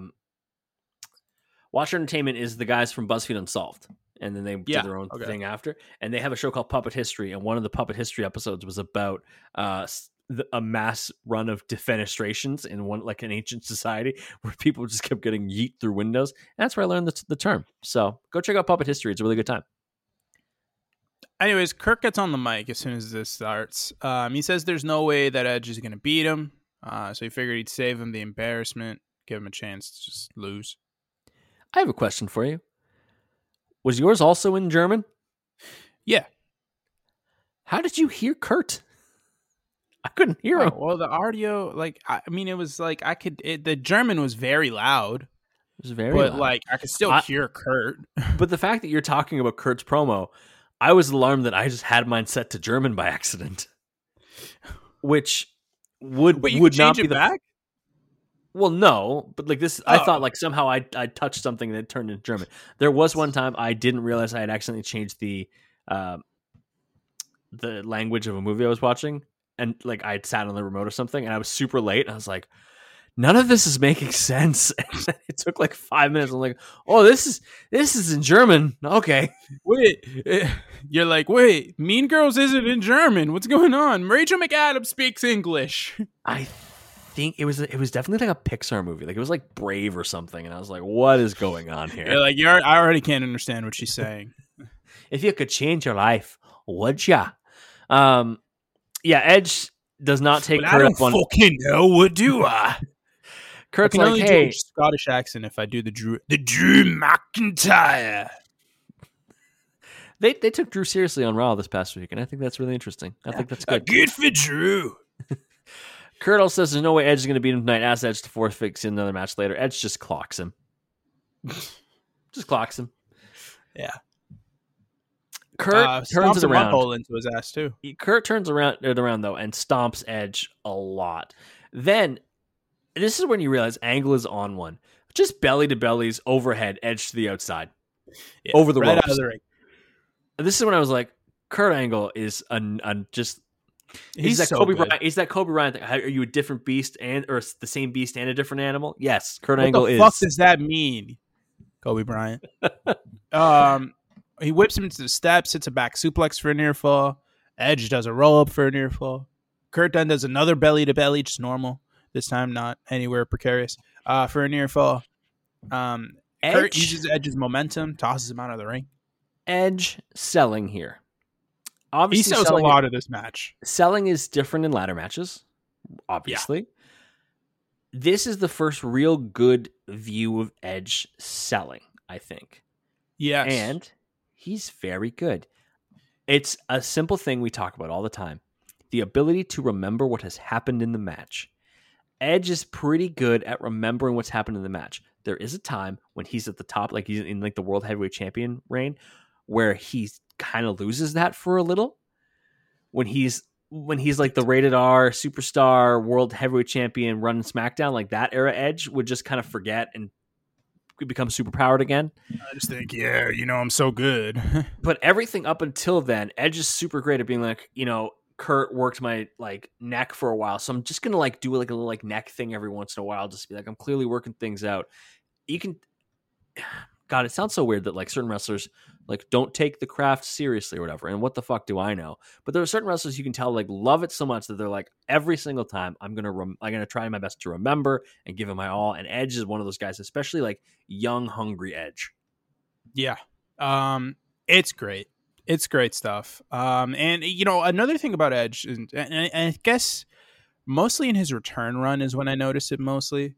Watcher Entertainment is the guys from BuzzFeed Unsolved, and then they did their own thing after. And they have a show called Puppet History, and one of the Puppet History episodes was about a mass run of defenestrations in an ancient society where people just kept getting yeet through windows. And that's where I learned the term. So go check out Puppet History; it's a really good time. Anyways, Kirk gets on the mic as soon as this starts. He says there's no way that Edge is going to beat him, so he figured he'd save him the embarrassment, give him a chance to just lose. I have a question for you. Was yours also in German? Yeah. How did you hear Kurt? I couldn't hear him. Well, the audio, it was like the German was very loud. It was very loud. Like, I could still hear Kurt. But the fact that you're talking about Kurt's promo, I was alarmed that I just had mine set to German by accident. Which would not be the back? Well, no, but like this, I thought like somehow I touched something and it turned into German. There was one time I didn't realize I had accidentally changed the language of a movie I was watching, and like I had sat on the remote or something, and I was super late. And I was like, none of this is making sense. And it took like 5 minutes. I'm like, oh, this is in German. Okay, wait, you're like, wait, Mean Girls isn't in German. What's going on? Rachel McAdams speaks English. I think it was definitely like a Pixar movie. Like it was like Brave or something, and I was like, what is going on here? You're like, I already can't understand what she's saying. If you could change your life, would ya? Edge does not take Kurt up on. I don't fucking know. What do I? Kurt's like, hey, do a Scottish accent if I do the Drew McIntyre. They took Drew seriously on Raw this past week, and I think that's really interesting. I think that's good. Good for Drew. Kurt also says there's no way Edge is going to beat him tonight. Asks Edge to force fix in another match later. Edge just clocks him. Just clocks him. Yeah. Kurt turns it around. Hole into his ass too. Kurt turns it around though and stomps Edge a lot. Then this is when you realize Angle is on one. Just belly to bellies overhead, Edge to the outside, over the ropes. Out of the ring. This is when I was like, Kurt Angle is just. He's that so Kobe Bryant. He's that Kobe Bryant. Are you a different beast or the same beast and a different animal? Yes, Kurt Angle is. What the fuck does that mean, Kobe Bryant? He whips him into the steps, hits a back suplex for a near fall. Edge does a roll up for a near fall. Kurt then does another belly to belly, just normal. This time, not anywhere precarious. For a near fall. Kurt uses Edge's momentum, tosses him out of the ring. Edge selling here. Obviously, he sells a lot of this match. Selling is different in ladder matches, obviously. Yeah. This is the first real good view of Edge selling, I think. Yes. And he's very good. It's a simple thing we talk about all the time. The ability to remember what has happened in the match. Edge is pretty good at remembering what's happened in the match. There is a time when he's at the top, like he's in like the World Heavyweight Champion reign, where he kind of loses that for a little. When he's like the rated R superstar World Heavyweight Champion running SmackDown, like that era Edge would just kind of forget and become super powered again. I just think, I'm so good. But everything up until then, Edge is super great at being like, Kurt worked my like neck for a while, so I'm just gonna like do like a little like neck thing every once in a while, just to be like, I'm clearly working things out. God, it sounds so weird that like certain wrestlers like don't take the craft seriously or whatever. And what the fuck do I know? But there are certain wrestlers you can tell like love it so much that they're like, every single time I'm gonna try my best to remember and give it my all. And Edge is one of those guys, especially like young, hungry Edge. Yeah, it's great. It's great stuff. And another thing about Edge, and I guess mostly in his return run is when I noticed it mostly.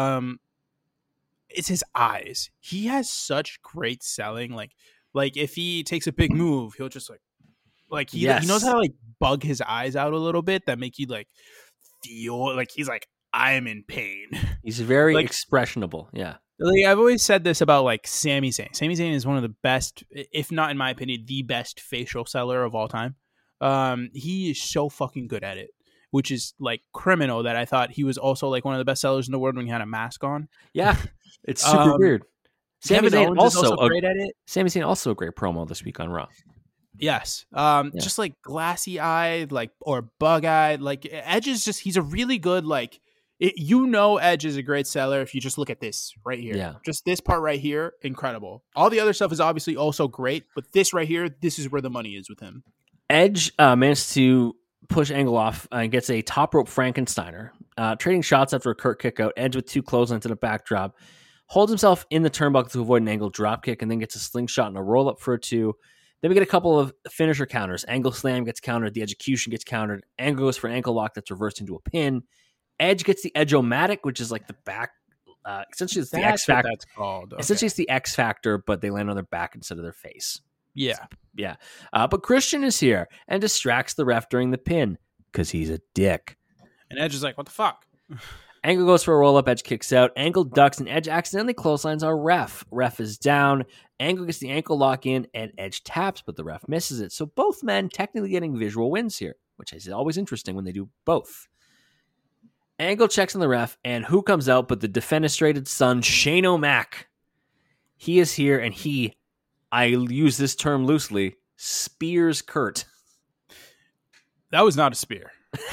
It's his eyes. He has such great selling. Like if he takes a big move, he'll just he knows how to like bug his eyes out a little bit that make you like feel like he's like, I'm in pain. He's very expressionable. Yeah. Like I've always said this about like Sami Zayn. Sami Zayn is one of the best, if not in my opinion, the best facial seller of all time. He is so fucking good at it, which is like criminal that I thought he was also like one of the best sellers in the world when he had a mask on. Yeah, it's super weird. Sami Zayn also great at it. Sami Zayn also a great promo this week on Raw. Yes. Just like glassy eyed, like or bug eyed. Like Edge is just he's a really good like. Edge is a great seller if you just look at this right here. Yeah. Just this part right here, incredible. All the other stuff is obviously also great, but this right here, this is where the money is with him. Edge managed to push Angle off and gets a top rope Frankensteiner. Trading shots after a Kurt kick out. Edge with two clotheslines and a backdrop. Holds himself in the turnbuckle to avoid an Angle drop kick and then gets a slingshot and a roll up for a 2. Then we get a couple of finisher counters. Angle slam gets countered. The execution gets countered. Angle goes for an ankle lock that's reversed into a pin. Edge gets the Edge-O-Matic, which is like the back. Essentially, it's the X Factor. That's called. Okay. Essentially, it's the X Factor, but they land on their back instead of their face. Yeah. Yeah. But Christian is here and distracts the ref during the pin because he's a dick. And Edge is like, what the fuck? Angle goes for a roll-up. Edge kicks out. Angle ducks, and Edge accidentally clotheslines our ref. Ref is down. Angle gets the ankle lock in, and Edge taps, but the ref misses it. So both men technically getting visual wins here, which is always interesting when they do both. Angle checks on the ref, and who comes out but the defenestrated son, Shane O'Mac. He is here, and I use this term loosely, spears Kurt. That was not a spear.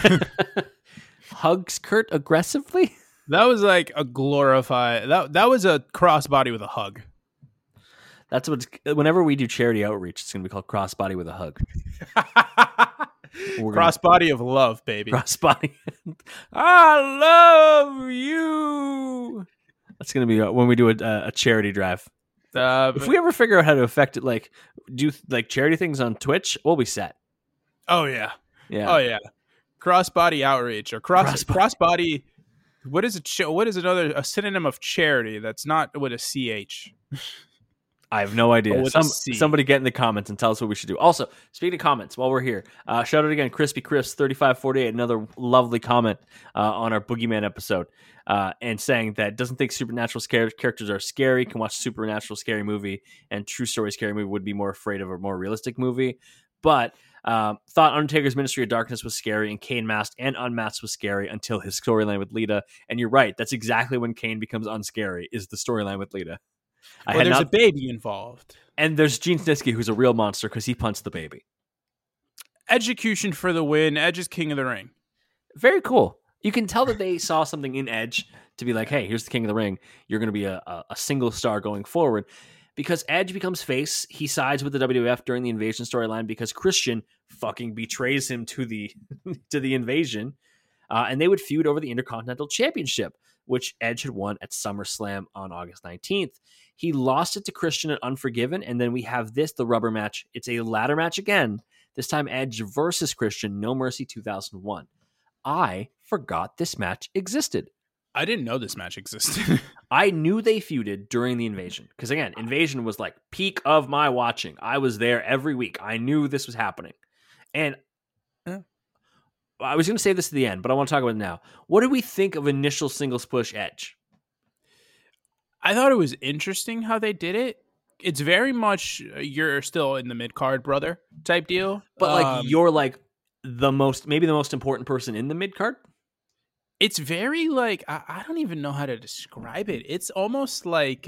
Hugs Kurt aggressively? That was like a glorified... That was a crossbody with a hug. That's what... Whenever we do charity outreach, it's going to be called crossbody with a hug. Crossbody of love, baby. Crossbody. I love you. That's going to be when we do a charity drive. If we ever figure out how to affect it, like do like charity things on Twitch, we'll be set. Oh yeah. Yeah. Oh yeah. Crossbody outreach or crossbody. What is it? What is a synonym of charity that's not with a CH? I have no idea. Somebody get in the comments and tell us what we should do. Also, speaking of comments, while we're here, shout out again, Crispy Chris 3548, another lovely comment on our Boogeyman episode, and saying that doesn't think supernatural characters are scary, can watch supernatural scary movie, and true story scary movie would be more afraid of a more realistic movie. But thought Undertaker's Ministry of Darkness was scary, and Kane Masked and Unmasked was scary until his storyline with Lita. And you're right, that's exactly when Kane becomes unscary, is the storyline with Lita. There's a baby involved. And there's Gene Snitsky, who's a real monster because he punched the baby. Execution for the win. Edge is king of the ring. Very cool. You can tell that they saw something in Edge to be like, hey, here's the king of the ring. You're going to be a single star going forward. Because Edge becomes face, he sides with the WWF during the Invasion storyline because Christian fucking betrays him to the Invasion. And they would feud over the Intercontinental Championship, which Edge had won at SummerSlam on August 19th. He lost it to Christian at Unforgiven, and then we have the rubber match. It's a ladder match again, this time Edge versus Christian, No Mercy 2001. I forgot this match existed. I didn't know this match existed. I knew they feuded during the Invasion, because again, Invasion was like peak of my watching. I was there every week. I knew this was happening. And I was going to say this at the end, but I want to talk about it now. What did we think of initial singles push Edge? I thought it was interesting how they did it. It's very much you're still in the mid card, brother, type deal. But like you're like maybe the most important person in the mid card. It's very like I don't even know how to describe it. It's almost like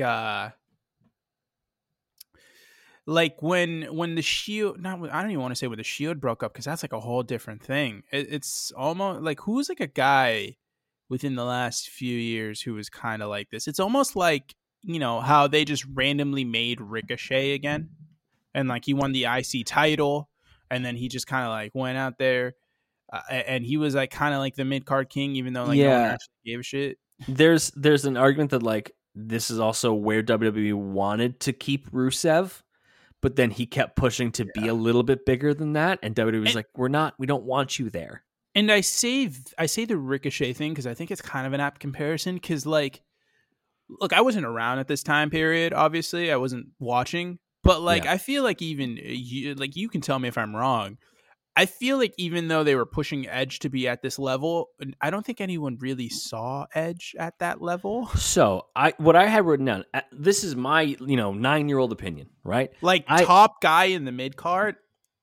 when the Shield, I don't even want to say when the Shield broke up because that's like a whole different thing. It's almost like who's like a guy within the last few years who was kind of like this. It's almost like, you know, how they just randomly made Ricochet again. And like he won the IC title and then he just kind of like went out there and he was like kind of like the mid-card king, even though like no one actually gave a shit. There's an argument that like this is also where WWE wanted to keep Rusev, but then he kept pushing to be a little bit bigger than that. And WWE was like, we don't want you there. And I say the Ricochet thing because I think it's kind of an apt comparison because, like, look, I wasn't around at this time period, obviously. I wasn't watching. But, like, I feel like even, you can tell me if I'm wrong. I feel like even though they were pushing Edge to be at this level, I don't think anyone really saw Edge at that level. So, what I had written down, this is my, 9-year-old opinion, right? Like, top guy in the mid-card?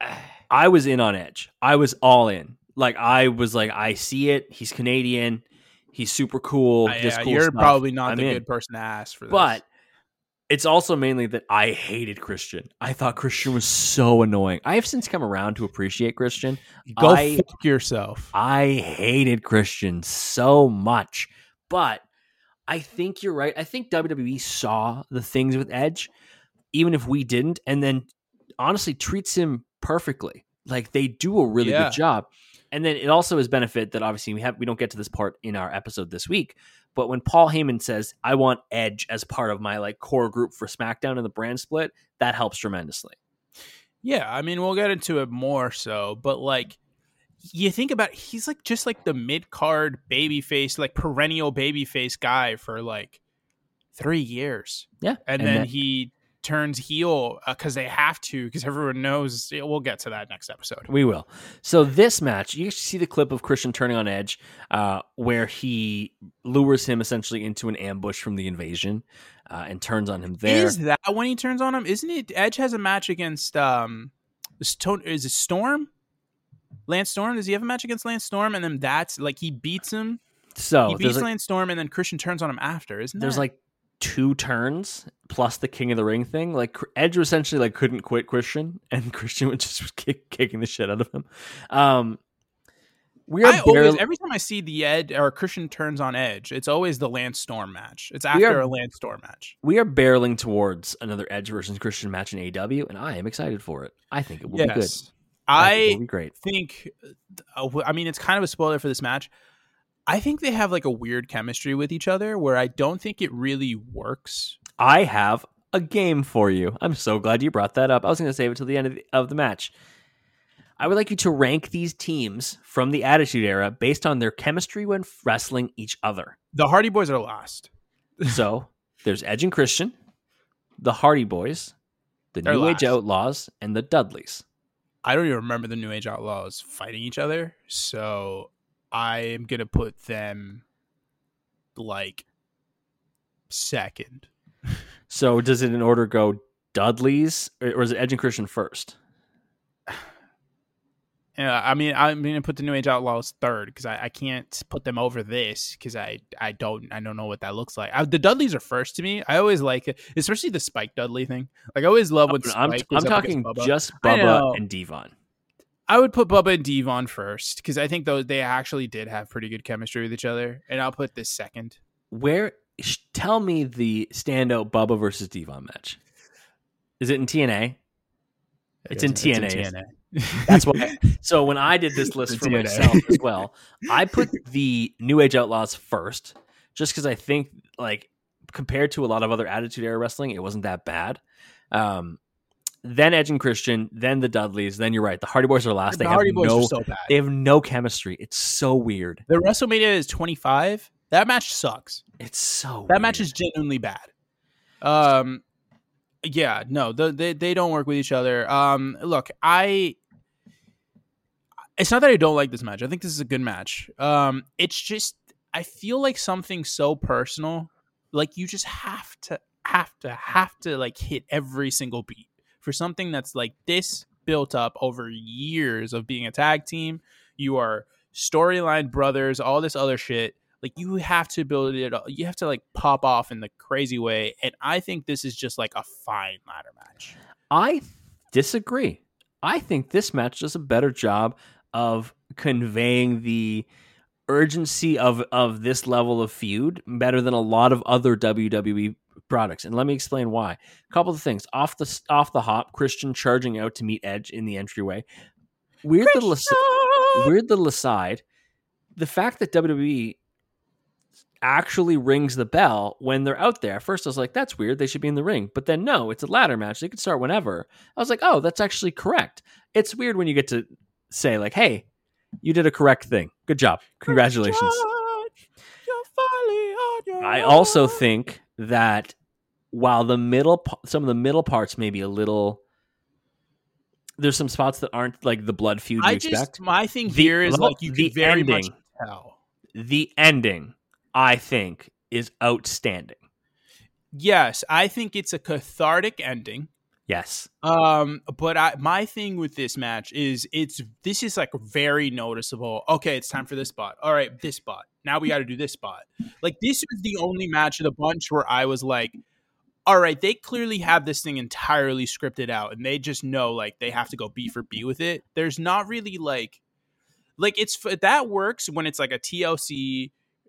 I was in on Edge. I was all in. Like, I was like, I see it. He's Canadian. He's super cool. You're stuff. Probably not the good person to ask for this. But it's also mainly that I hated Christian. I thought Christian was so annoying. I have since come around to appreciate Christian. Go fuck yourself. I hated Christian so much. But I think you're right. I think WWE saw the things with Edge, even if we didn't, and then honestly treats him perfectly. Like, they do a really good job. And then it also is benefit that obviously we don't get to this part in our episode this week, but when Paul Heyman says, I want Edge as part of my like core group for SmackDown and the brand split, that helps tremendously. Yeah, I mean, we'll get into it more so, but like you think about it, he's like just like the mid-card babyface, like perennial babyface guy for like 3 years. Yeah. And then he turns heel because they have to, because everyone knows. We'll get to that next episode. We will. So this match, you see the clip of Christian turning on Edge, where he lures him essentially into an ambush from the Invasion, and turns on him there. Is that when he turns on him? Isn't it? Edge has a match against is it Storm? Lance Storm? Does he have a match against Lance Storm? And then that's like he beats him. So he beats Lance Storm, and then Christian turns on him after. Isn't there's like 2 turns plus the King of the Ring thing? Like Edge essentially like couldn't quit Christian, and Christian was just kicking the shit out of him. Every time I see the Edge or Christian turns on Edge, it's always the Lance Storm match. It's after a Lance Storm match. We are barreling towards another Edge versus Christian match in AEW, and I am excited for it. I think it will be good. I think it will be great. I mean, it's kind of a spoiler for this match. I think they have like a weird chemistry with each other where I don't think it really works. I have a game for you. I'm so glad you brought that up. I was going to save it till the end of the match. I would like you to rank these teams from the Attitude Era based on their chemistry when wrestling each other. The Hardy Boys are last. So there's Edge and Christian. the Hardy Boys, the They're New Age last. Outlaws, and the Dudleys. I don't even remember the New Age Outlaws fighting each other, so I am gonna put them like second. So does it in order go Dudleys, or is it Edge and Christian first? Yeah, I mean, I'm gonna put the New Age Outlaws third because I can't put them over this because I don't know what that looks like. The Dudleys are first to me. I always like it, especially the Spike Dudley thing. Like I always love when Spike. I'm talking Bubba. Just Bubba and Devon. I would put Bubba and Devon first because I think they actually did have pretty good chemistry with each other, and I'll put this second. Tell me the standout Bubba versus Devon match. Is it in TNA? It's in TNA. That's why. So when I did this list for myself as well, I put the New Age Outlaws first, just because I think, like, compared to a lot of other Attitude Era wrestling, it wasn't that bad. Then Edge and Christian, then the Dudleys, then you're right. The Hardy Boys are last. The Hardy Boys are so bad. They have no chemistry. It's so weird. The WrestleMania is 25. That match sucks. It's so that match is genuinely bad. Yeah, no, they don't work with each other. Look, it's not that I don't like this match. I think this is a good match. It's just I feel like something so personal, like you just have to like hit every single beat for something that's like this built up over years of being a tag team. You are storyline brothers, all this other shit. Like you have to build it. You have to like pop off in the crazy way. And I think this is just like a fine ladder match. I disagree. I think this match does a better job of conveying the urgency of this level of feud better than a lot of other WWE products. And let me explain why. A couple of things. Off the hop, Christian charging out to meet Edge in the entryway. Weird little aside. The fact that WWE actually rings the bell when they're out there. At first I was like, that's weird. They should be in the ring. But then no, it's a ladder match. They can start whenever. I was like, oh, that's actually correct. It's weird when you get to say like, hey, you did a correct thing. Good job. Congratulations. I also think that while some of the middle parts may be a little, there's some spots that aren't like the blood feud you expect. My thing here is like you can very much tell. The ending, I think, is outstanding. Yes, I think it's a cathartic ending. Yes. But my thing with this match is this is like very noticeable. Okay, it's time for this spot. All right, this spot. Now we got to do this spot. Like this is the only match of the bunch where I was like, all right, they clearly have this thing entirely scripted out and they just know like they have to go B for B with it. There's not really like it's that works when it's like a TLC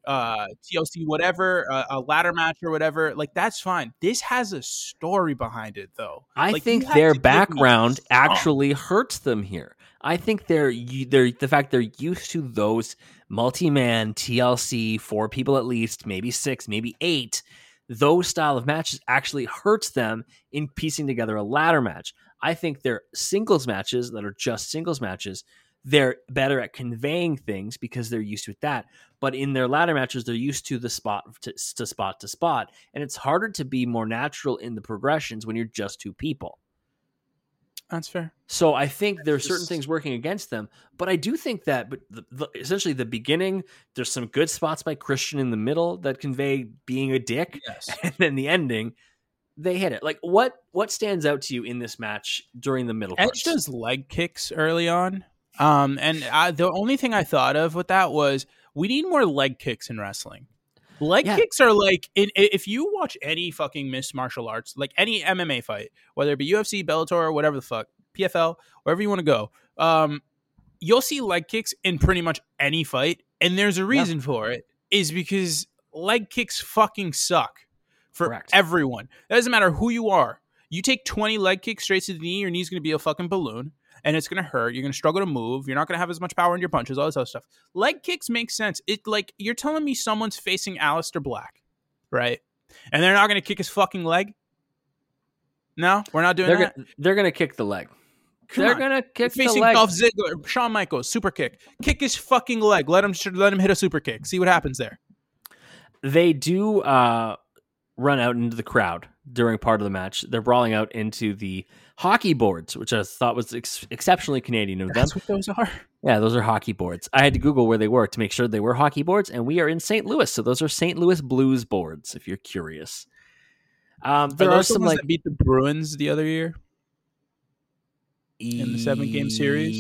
whatever, a ladder match or whatever, like that's fine. This has a story behind it though. I think their background actually hurts them here. I think they're the fact they're used to those multi-man TLC, 4 people at least, maybe 6, maybe 8. Those style of matches actually hurts them in piecing together a ladder match. I think their singles matches that are just singles matches, they're better at conveying things because they're used to that. But in their ladder matches, they're used to the spot to spot to spot. And it's harder to be more natural in the progressions when you're just 2 people. That's fair. So I think there are certain things working against them. But I do think that essentially the beginning, there's some good spots by Christian in the middle that convey being a dick. Yes. And then the ending, they hit it. Like what stands out to you in this match during the middle parts? Edge does leg kicks early on. The only thing I thought of with that was we need more leg kicks in wrestling. Leg kicks are like, if you watch any fucking mixed martial arts, like any MMA fight, whether it be UFC, Bellator, or whatever the fuck, PFL, wherever you want to go, you'll see leg kicks in pretty much any fight. And there's a reason for it, is because leg kicks fucking suck for everyone. It doesn't matter who you are. You take 20 leg kicks straight to the knee, your knee's going to be a fucking balloon. And it's going to hurt. You're going to struggle to move. You're not going to have as much power in your punches, all this other stuff. Leg kicks make sense. It like you're telling me someone's facing Aleister Black, right? And they're not going to kick his fucking leg? No, we're not doing that? They're going to kick the leg. They're going to kick the leg. Facing Dolph Ziggler, Shawn Michaels, super kick. Kick his fucking leg. Let him hit a super kick. See what happens there. They do run out into the crowd during part of the match. They're brawling out into the hockey boards, which I thought was exceptionally Canadian of them. That's what those are? Yeah, those are hockey boards. I had to Google where they were to make sure they were hockey boards, and we are in St. Louis, so those are St. Louis Blues boards, if you're curious. There are some that beat the Bruins the other year in the 7-game series.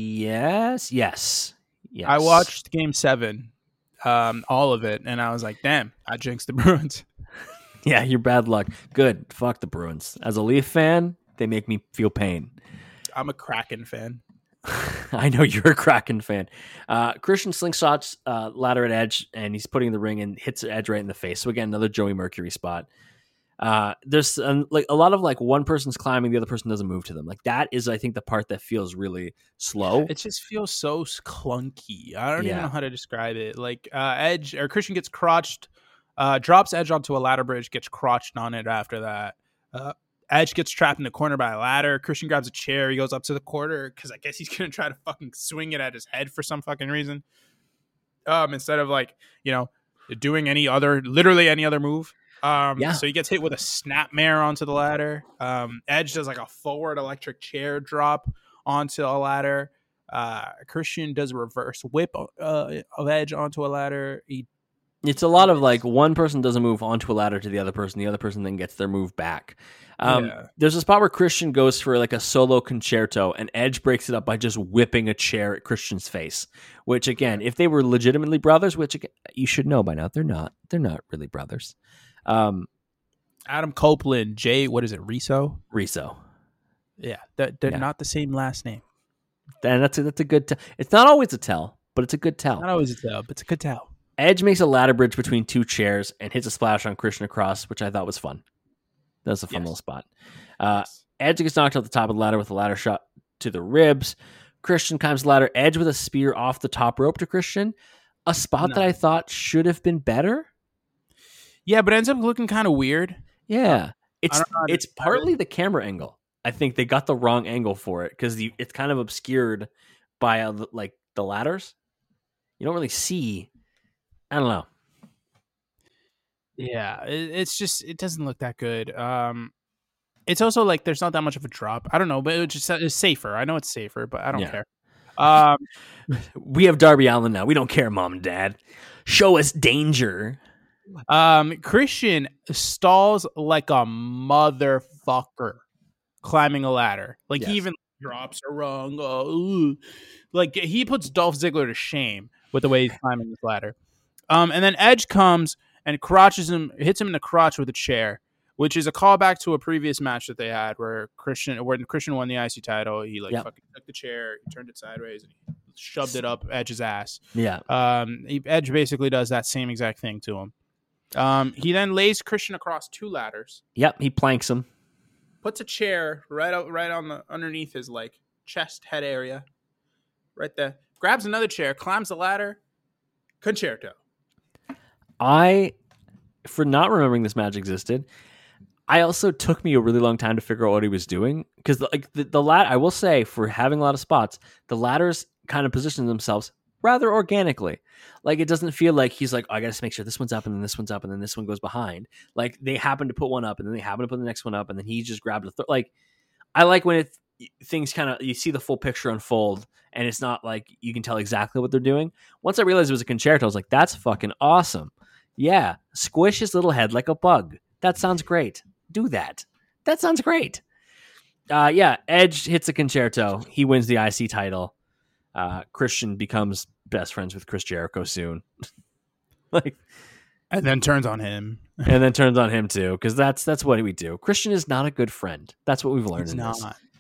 Yes. I watched Game 7, all of it, and I was like, "Damn, I jinxed the Bruins." Yeah, you're bad luck. Good. Fuck the Bruins. As a Leaf fan, they make me feel pain. I'm a Kraken fan. I know you're a Kraken fan. Christian slingshots ladder at Edge, and he's putting the ring and hits Edge right in the face. So again, another Joey Mercury spot. There's like a lot of like one person's climbing, the other person doesn't move to them. Like that is, I think, the part that feels really slow. It just feels so clunky. I don't even know how to describe it. Like Edge or Christian gets crotched, drops Edge onto a ladder bridge, gets crotched on it after that. Edge gets trapped in the corner by a ladder. Christian grabs a chair. He goes up to the corner because I guess he's going to try to fucking swing it at his head for some fucking reason. Instead of like, doing literally any other move. So he gets hit with a snapmare onto the ladder. Edge does like a forward electric chair drop onto a ladder. Christian does a reverse whip of Edge onto a ladder. It's a lot of like one person does a move onto a ladder to the other person then gets their move back. There's a spot where Christian goes for like a solo concerto and Edge breaks it up by just whipping a chair at Christian's face, which again, if they were legitimately brothers, which again, you should know by now, they're not really brothers. Adam Copeland, what is it? Rizzo. Yeah. They're not the same last name. And that's a good tell. It's not always a tell, but it's a good tell. Not always a tell, but it's a good tell. Edge makes a ladder bridge between two chairs and hits a splash on Christian across, which I thought was fun. That was a fun little spot. Edge gets knocked off the top of the ladder with a ladder shot to the ribs. Christian climbs the ladder. Edge with a spear off the top rope to Christian. A spot that I thought should have been better. Yeah, but it ends up looking kind of weird. Yeah. It's partly the camera angle. I think they got the wrong angle for it because it's kind of obscured by like the ladders. You don't really see. I don't know. Yeah, it's just, it doesn't look that good. It's also like there's not that much of a drop. I don't know, but it's safer. I know it's safer, but I don't care. We have Darby Allin now. We don't care, Mom and Dad. Show us danger. Christian stalls like a motherfucker climbing a ladder. Like he even drops her wrong. Like he puts Dolph Ziggler to shame with the way he's climbing this ladder. And then Edge comes and hits him in the crotch with a chair, which is a callback to a previous match that they had when Christian won the IC title. He fucking took the chair, he turned it sideways, and he shoved it up Edge's ass. Yeah. Edge basically does that same exact thing to him. He then lays Christian across two ladders. Yep, he planks him. Puts a chair right on the underneath his like chest head area, right there. Grabs another chair, climbs the ladder. Concerto. For not remembering this match existed, I also took me a really long time to figure out what he was doing because like the ladder, I will say, for having a lot of spots, the ladders kind of position themselves rather organically. Like it doesn't feel like he's like, I got to make sure this one's up and then this one's up and then this one goes behind. Like they happen to put one up and then they happen to put the next one up and then he just grabbed like I like when things kind of, you see the full picture unfold and it's not like you can tell exactly what they're doing. Once I realized it was a concerto, I was like, that's fucking awesome. Yeah, squish his little head like a bug. That sounds great. Do that. That sounds great. Edge hits a concerto. He wins the IC title. Christian becomes best friends with Chris Jericho soon. And then turns on him. And then turns on him too, because that's what we do. Christian is not a good friend. That's what we've learned. This.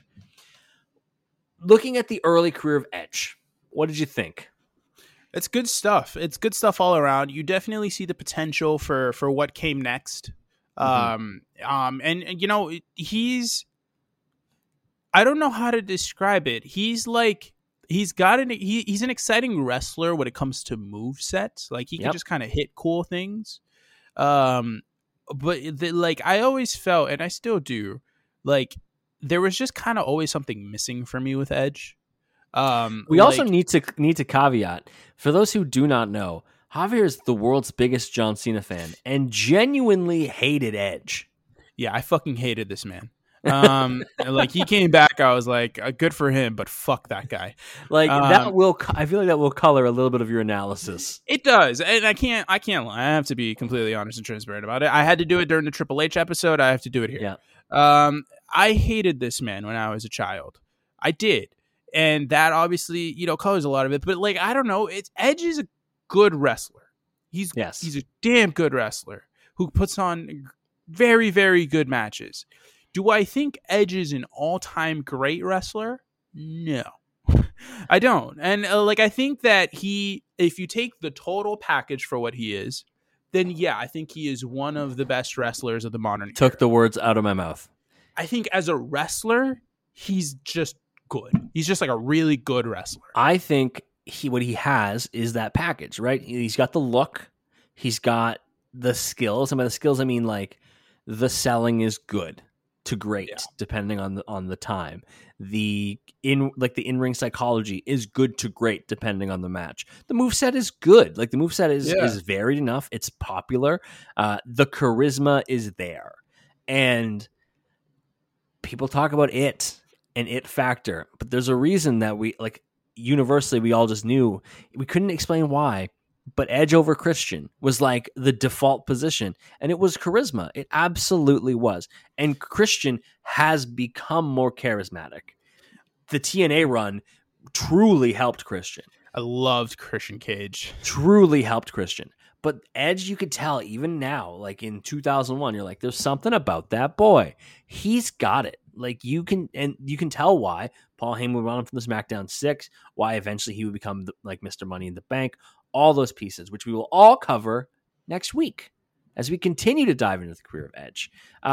Looking at the early career of Edge, what did you think? It's good stuff. It's good stuff all around. You definitely see the potential for what came next. And you know, he's, I don't know how to describe it. He's like, he's an exciting wrestler when it comes to movesets. Like he can just kind of hit cool things. But like I always felt, and I still do, like there was just kind of always something missing for me with Edge. We also need to caveat, for those who do not know, Javier is the world's biggest John Cena fan and genuinely hated Edge. Yeah, I fucking hated this man. Like he came back, I was like, good for him, but fuck that guy. Like that will, I feel like that will color a little bit of your analysis. It does, and I can't lie. I have to be completely honest and transparent about it. I had to do it during the Triple H episode. I have to do it here. Yeah. I hated this man when I was a child. I did, and that obviously colors a lot of it. But like, I don't know. Edge is a good wrestler. He's a damn good wrestler who puts on very, very good matches. Do I think Edge is an all-time great wrestler? No, I don't. And like, I think that if you take the total package for what he is, then yeah, I think he is one of the best wrestlers of the modern era. Took the words out of my mouth. I think as a wrestler, he's just good. He's just like a really good wrestler. I think what he has is that package, right? He's got the look. He's got the skills. And by the skills, I mean like the selling is good to great, depending on the time. The in-ring psychology is good to great, depending on the match. The moveset is good. Like the moveset is varied enough. It's popular. The charisma is there. And people talk about it and it factor, but there's a reason that we like universally we all just knew. We couldn't explain why, but Edge over Christian was like the default position, and it was charisma. It absolutely was. And Christian has become more charismatic. The TNA run truly helped Christian. I loved Christian Cage. Truly helped Christian. But Edge, you could tell even now, like in 2001, you're like, there's something about that boy. He's got it. Like you can tell why Paul Heyman would run him from the SmackDown 6, why eventually he would become like Mr. Money in the Bank. All those pieces, which we will all cover next week as we continue to dive into the career of Edge.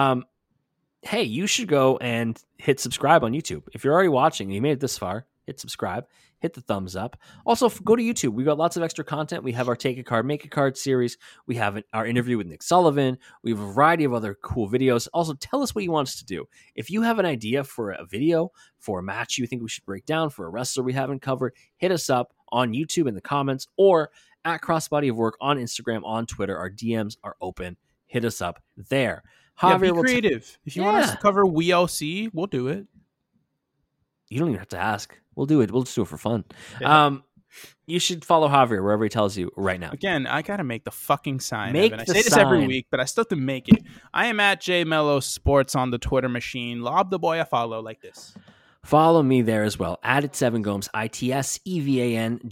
Hey, you should go and hit subscribe on YouTube. If you're already watching and you made it this far, hit subscribe, hit the thumbs up. Also, go to YouTube. We've got lots of extra content. We have our Take a Card, Make a Card series. We have our interview with Nick Sullivan. We have a variety of other cool videos. Also, tell us what you want us to do. If you have an idea for a video, for a match you think we should break down, for a wrestler we haven't covered, hit us up on YouTube in the comments or at Crossbody of Work on Instagram, on Twitter. Our DMs are open. Hit us up there. Javier, be creative. If you want us to cover WLC, we'll do it. You don't even have to ask. We'll do it. We'll just do it for fun. Yeah. You should follow Javier wherever he tells you right now. Again, I got to make the fucking sign. I say this every week, but I still have to make it. I am at JMello Sports on the Twitter machine. Lob the boy a follow like this. Follow me there as well. At @7gomes, ITSEVANGOMES.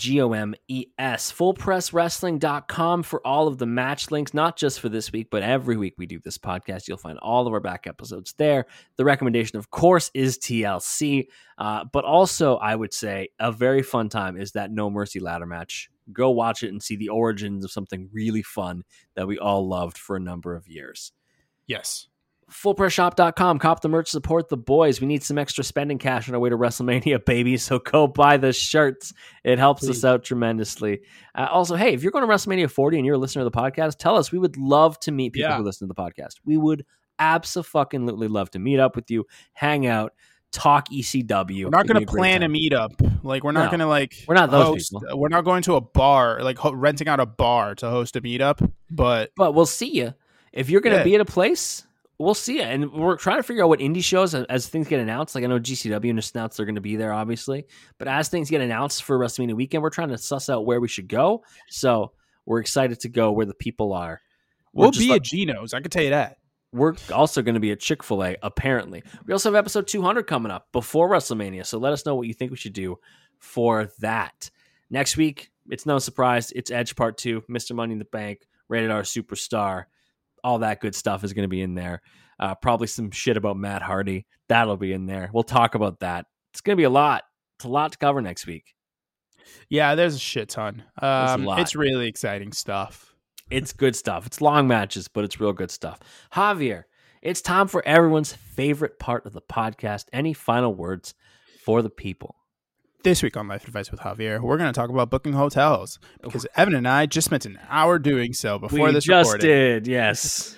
FullPressWrestling.com for all of the match links, not just for this week, but every week we do this podcast. You'll find all of our back episodes there. The recommendation, of course, is TLC. But also, I would say, a very fun time is that No Mercy ladder match. Go watch it and see the origins of something really fun that we all loved for a number of years. Yes. FullPressShop.com. Cop the merch, support the boys. We need some extra spending cash on our way to WrestleMania, baby. So go buy the shirts. It helps us out tremendously. Also, hey, if you're going to WrestleMania 40 and you're a listener to the podcast, tell us. We would love to meet people who listen to the podcast. We would absolutely love to meet up with you, hang out, talk ECW. We're not going to plan a meetup. Like we're not going to we're not those people. We're not going to a bar, like renting out a bar to host a meetup. But we'll see you if you're going to be at a place. We'll see it. And we're trying to figure out what indie shows as things get announced. Like I know GCW just announced they're going to be there, obviously. But as things get announced for WrestleMania weekend, we're trying to suss out where we should go. So we're excited to go where the people are. We'll be at Geno's. I can tell you that. We're also going to be at Chick-fil-A, apparently. We also have episode 200 coming up before WrestleMania. So let us know what you think we should do for that. Next week, it's no surprise. It's Edge Part 2, Mr. Money in the Bank, Rated R Superstar. All that good stuff is going to be in there. Probably some shit about Matt Hardy. That'll be in there. We'll talk about that. It's going to be a lot. It's a lot to cover next week. Yeah, there's a shit ton. It's really exciting stuff. It's good stuff. It's long matches, but it's real good stuff. Javier, it's time for everyone's favorite part of the podcast. Any final words for the people? This week on Life Advice with Javier, we're going to talk about booking hotels because Evan and I just spent an hour doing so before this recording. We just did, yes.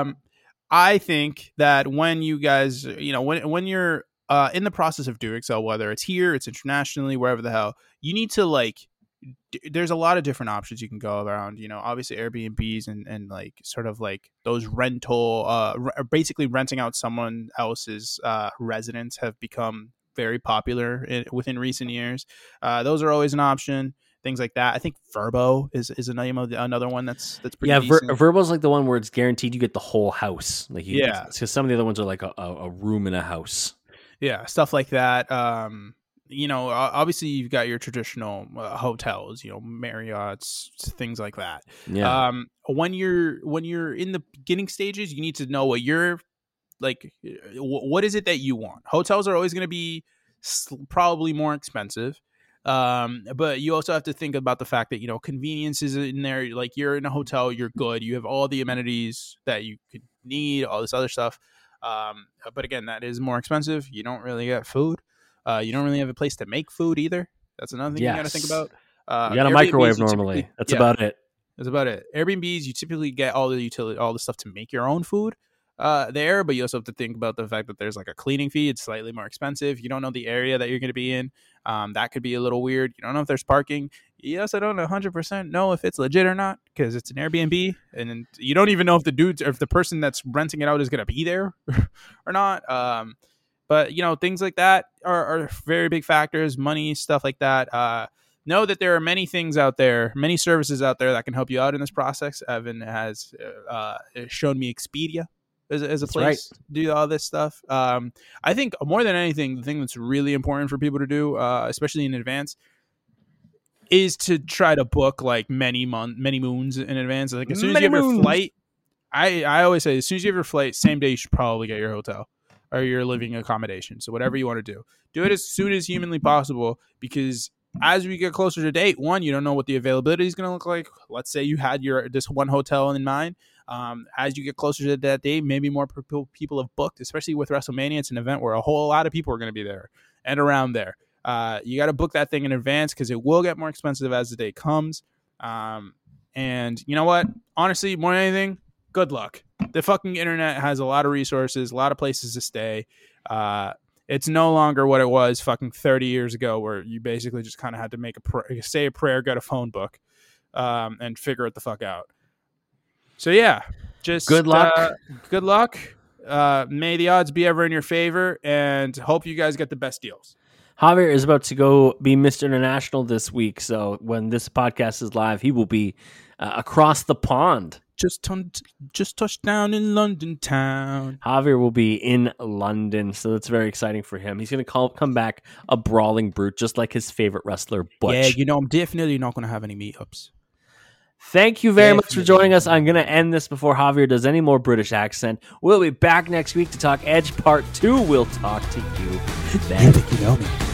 I think that when you guys, when you're in the process of doing so, whether it's here, it's internationally, wherever the hell, you need to there's a lot of different options you can go around. Obviously Airbnbs and like sort of like those rental, basically renting out someone else's residence have become very popular within recent years. Those are always an option. Things like that. I think Vrbo is another one that's pretty decent. Vrbo's like the one where it's guaranteed you get the whole house. Like because some of the other ones are like a room in a house. Yeah, stuff like that. Obviously you've got your traditional hotels, Marriott's, things like that. Yeah. When you're in the beginning stages, you need to know what you're like. What is it that you want? Hotels are always going to be probably more expensive. But you also have to think about the fact that, convenience is in there. Like you're in a hotel, you're good. You have all the amenities that you could need, all this other stuff. But again, that is more expensive. You don't really get food. You don't really have a place to make food either. That's another thing you got to think about. You got a microwave normally. That's about it. That's about it. Airbnbs, you typically get all the stuff to make your own food there, but you also have to think about the fact that there's like a cleaning fee. It's slightly more expensive. You don't know the area that you're going to be in. That could be a little weird. You don't know if there's parking. You also don't 100% know if it's legit or not because it's an Airbnb, and you don't even know if the person that's renting it out is going to be there or not. But things like that are very big factors. Money, stuff like that. Know that there are many things out there, many services out there that can help you out in this process. Evan has shown me Expedia as a place to do all this stuff. I think more than anything, the thing that's really important for people to do, especially in advance, is to try to book like many moons in advance. Like as soon as you have your flight, I always say as soon as you have your flight, same day you should probably get your hotel or your living accommodation. So whatever you want to do it as soon as humanly possible, because as we get closer to date, one, you don't know what the availability is going to look like. Let's say you had this one hotel in mind. As you get closer to that date, maybe more people have booked, especially with WrestleMania. It's an event where a whole lot of people are going to be there and around there. You got to book that thing in advance because it will get more expensive as the day comes. And you know what? Honestly, more than anything, good luck. The fucking internet has a lot of resources, a lot of places to stay. It's no longer what it was fucking 30 years ago where you basically just kind of had to say a prayer, get a phone book, and figure it the fuck out. So yeah, just good luck. Good luck. May the odds be ever in your favor, and hope you guys get the best deals. Javier is about to go be Mr. International this week, so when this podcast is live, he will be across the pond. Just touched down in London town. Javier will be in London, so that's very exciting for him. He's going to come back a brawling brute, just like his favorite wrestler, Butch. Yeah, I'm definitely not going to have any meetups. Thank you very much for joining us. I'm going to end this before Javier does any more British accent. We'll be back next week to talk Edge Part 2. We'll talk to you then. You think you know me?